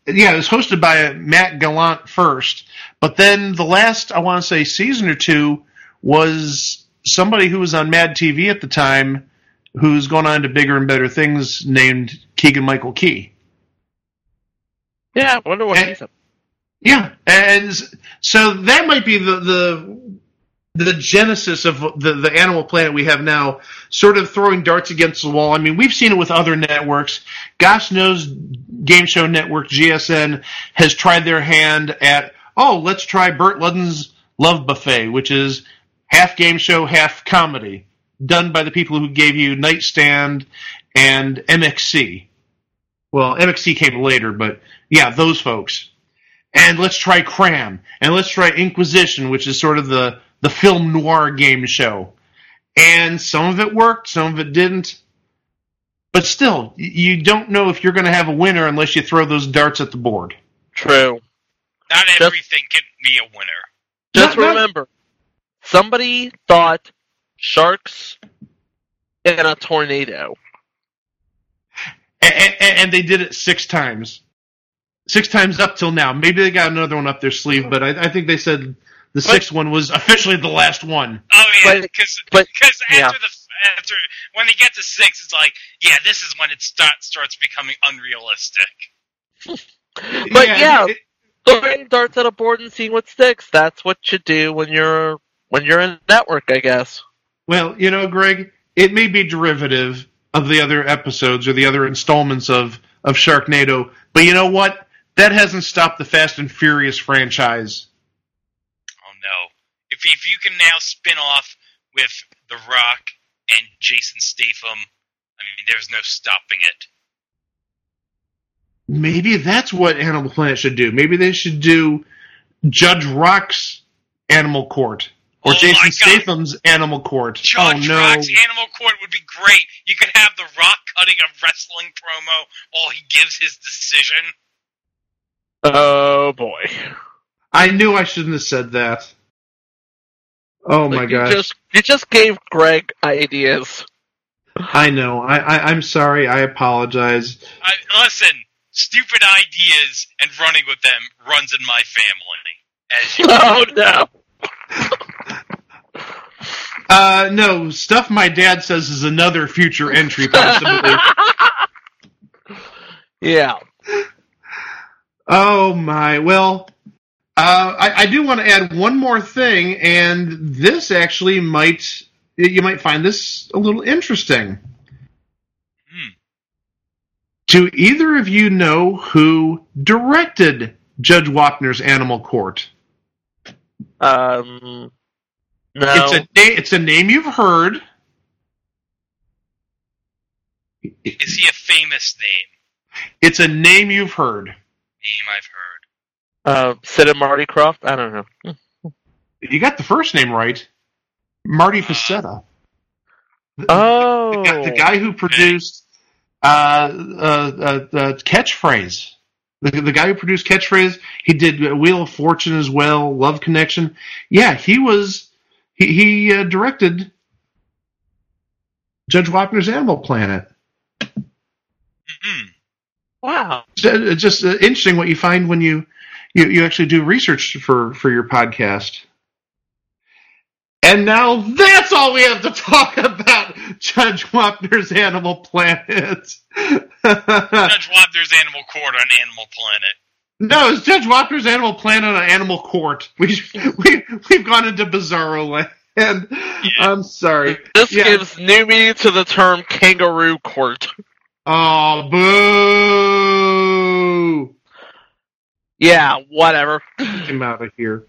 yeah, it was hosted by Matt Gallant first, but then the last, I want to say, season or two was somebody who was on Mad T V at the time, who's gone on to bigger and better things, named Keegan-Michael Key.
Yeah, I wonder what
and,
he's up.
Yeah, and so that might be the the, the genesis of the, the Animal Planet we have now, sort of throwing darts against the wall. I mean, we've seen it with other networks. Gosh knows Game Show Network, G S N, has tried their hand at, oh, let's try Burt Ludden's Love Buffet, which is half game show, half comedy, done by the people who gave you Nightstand and M X C. Well, M X C came later, but yeah, those folks. And let's try Cram. And let's try Inquisition, which is sort of the, the film noir game show. And some of it worked, some of it didn't. But still, you don't know if you're going to have a winner unless you throw those darts at the board.
True.
Not
Just,
everything can be a winner.
Just
not,
remember, not... somebody thought sharks in a tornado.
And, and, and they did it six times. Six times up till now. Maybe they got another one up their sleeve, but I, I think they said the sixth one was officially the last one.
Oh yeah, because after
yeah.
the after when they get to six, it's like, yeah, this is when it start, starts becoming unrealistic.
But
yeah,
yeah,
it,
throwing darts at a board and seeing what sticks. That's what you do when you're when you're in a network, I guess.
Well, you know, Greg, it may be derivative of the other episodes or the other installments of, of Sharknado, but you know what? That hasn't stopped the Fast and Furious franchise.
Oh no! If if you can now spin off with The Rock and Jason Statham, I mean, there's no stopping it.
Maybe that's what Animal Planet should do. Maybe they should do Judge Rock's Animal Court. Or
oh
Jason Statham's Animal Court.
Judge
oh, no.
Rock's Animal Court would be great. You could have The Rock cutting a wrestling promo while he gives his decision.
Oh, boy.
I knew I shouldn't have said that. Oh,
like
my
you
gosh.
Just, you just gave Greg ideas.
I know. I, I, I'm sorry. I apologize.
I, listen, stupid ideas and running with them runs in my family. As you
oh, no.
Uh, no, stuff my dad says is another future entry possibility.
Yeah.
Oh my, well, uh, I, I do want to add one more thing, and this actually might, you might find this a little interesting.
Hmm.
Do either of you know who directed Judge Wapner's Animal Court?
Um, no.
It's a, it's a name you've heard.
Is he a famous name?
It's a name you've heard.
Name I've heard.
Uh, Sid and Marty Krofft? I don't know.
You got the first name right. Marty Facetta.
Oh.
The, guy, the guy who produced uh, uh, uh, uh, Catchphrase. The, the guy who produced Catchphrase. He did Wheel of Fortune as well, Love Connection. Yeah, he was... He, he uh, directed Judge Wapner's Animal Planet.
Mm-hmm.
Wow.
It's just uh, interesting what you find when you, you, you actually do research for, for your podcast. And now that's all we have to talk about Judge Wapner's Animal Planet.
Judge Wapner's Animal Court on Animal Planet.
No, it's Judge Wapner's Animal Planet on Animal Court. We, we, we've gone into Bizarro land. Yeah. I'm sorry.
This
yeah.
gives new meaning to the term kangaroo court.
Oh, boo!
Yeah, whatever.
Get out of here.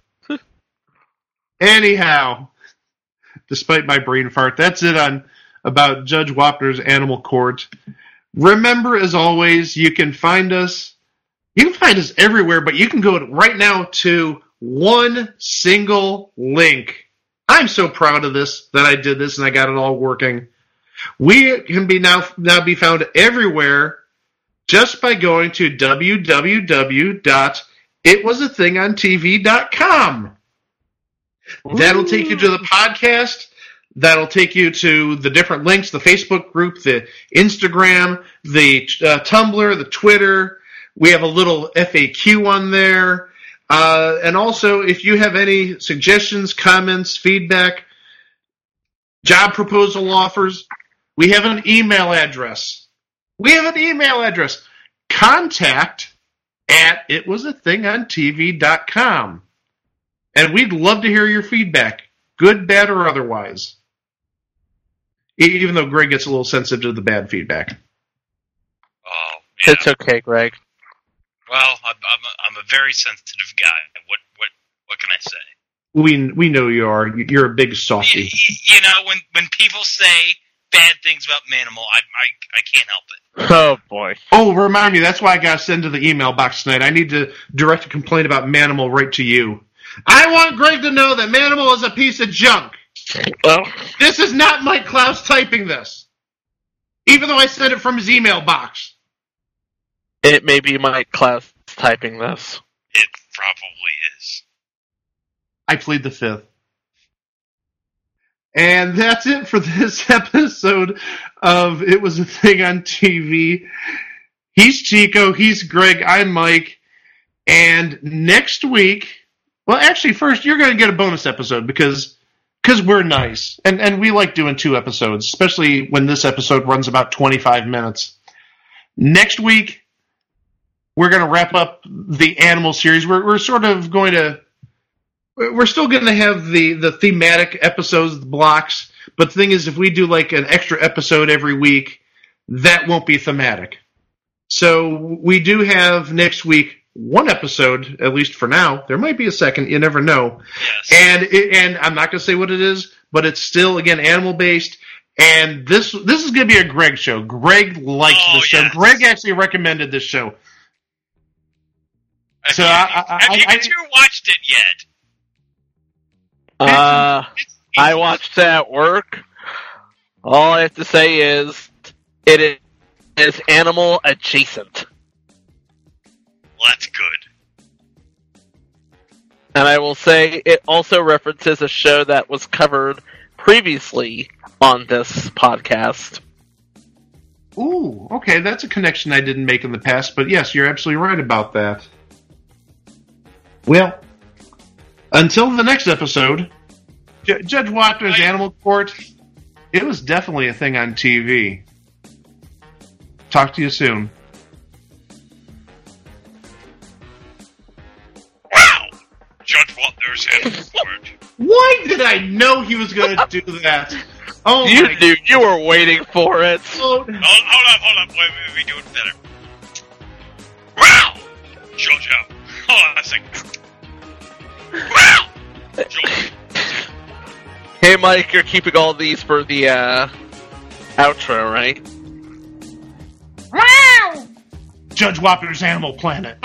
Anyhow, despite my brain fart, that's it on about Judge Wapner's Animal Court. Remember, as always, you can find us. You can find us everywhere, but you can go right now to one single link. I'm so proud of this that I did this and I got it all working. We can be now now be found everywhere just by going to w w w dot it was a thing on t v dot com. That'll take you to the podcast. That'll take you to the different links, the Facebook group, the Instagram, the uh, Tumblr, the Twitter. We have a little F A Q on there. Uh, and also, if you have any suggestions, comments, feedback, job proposal offers, we have an email address. We have an email address. Contact at it was a thing on T V dot com. And we'd love to hear your feedback, good, bad, or otherwise. Even though Greg gets a little sensitive to the bad feedback.
Oh, yeah.
It's okay, Greg.
Well, I'm, I'm, a, I'm a very sensitive guy. What what what can I say?
We we know you are. You're a big softy.
You, you know, when, when people say bad things about Manimal, I, I I can't help it.
Oh, boy.
Oh, remind me, that's why I got to send to the email box tonight. I need to direct a complaint about Manimal right to you. I want Greg to know that Manimal is a piece of junk.
Well,
this is not Mike Klaus typing this. Even though I sent it from his email box.
It may be Mike Klaus typing this.
It probably is.
I plead the fifth. And that's it for this episode of It Was a Thing on T V. He's Chico, he's Greg, I'm Mike. And next week, well, actually, first, you're going to get a bonus episode because because we're nice. And, and we like doing two episodes, especially when this episode runs about twenty-five minutes. Next week, we're going to wrap up the animal series. We're we're sort of going to... We're still going to have the, the thematic episodes, the blocks, but the thing is, if we do like an extra episode every week, that won't be thematic. So we do have next week one episode, at least for now. There might be a second, you never know.
Yes.
And it, and I'm not going to say what it is, but it's still, again, animal-based. And this this is going to be a Greg show. Greg likes
oh,
this show.
yes.
Greg actually recommended this show.
Have
so
you,
I, I,
have you
I,
two watched it yet?
Uh, I watched it at work. All I have to say is, it is animal adjacent.
Well, that's good.
And I will say, it also references a show that was covered previously on this podcast.
Ooh, okay, that's a connection I didn't make in the past, but yes, you're absolutely right about that. Well, until the next episode, J- Judge Wapner's Animal Court, it was definitely a thing on T V. Talk to you soon.
Wow! Judge Wapner's Animal Court.
Why did I know he was going to do that? Oh,
you
my
knew, you were waiting for it.
Oh,
hold, hold up, hold up, wait, wait, we do it better. Wow! Jojo. Hold on a second. Wow! Jojo.
Hey, Mike, you're keeping all these for the, uh, outro, right?
Wow! Judge Wapner's Animal Planet.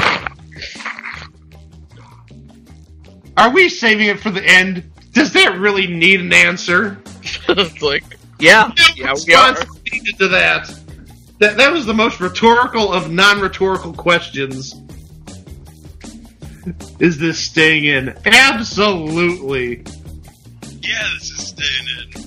Are we saving it for the end? Does that really need an answer?
It's like, yeah,
no
yeah, we are.
response needed to that. That that was the most rhetorical of non-rhetorical questions. Is this staying in? Absolutely.
Yeah, this is staying in.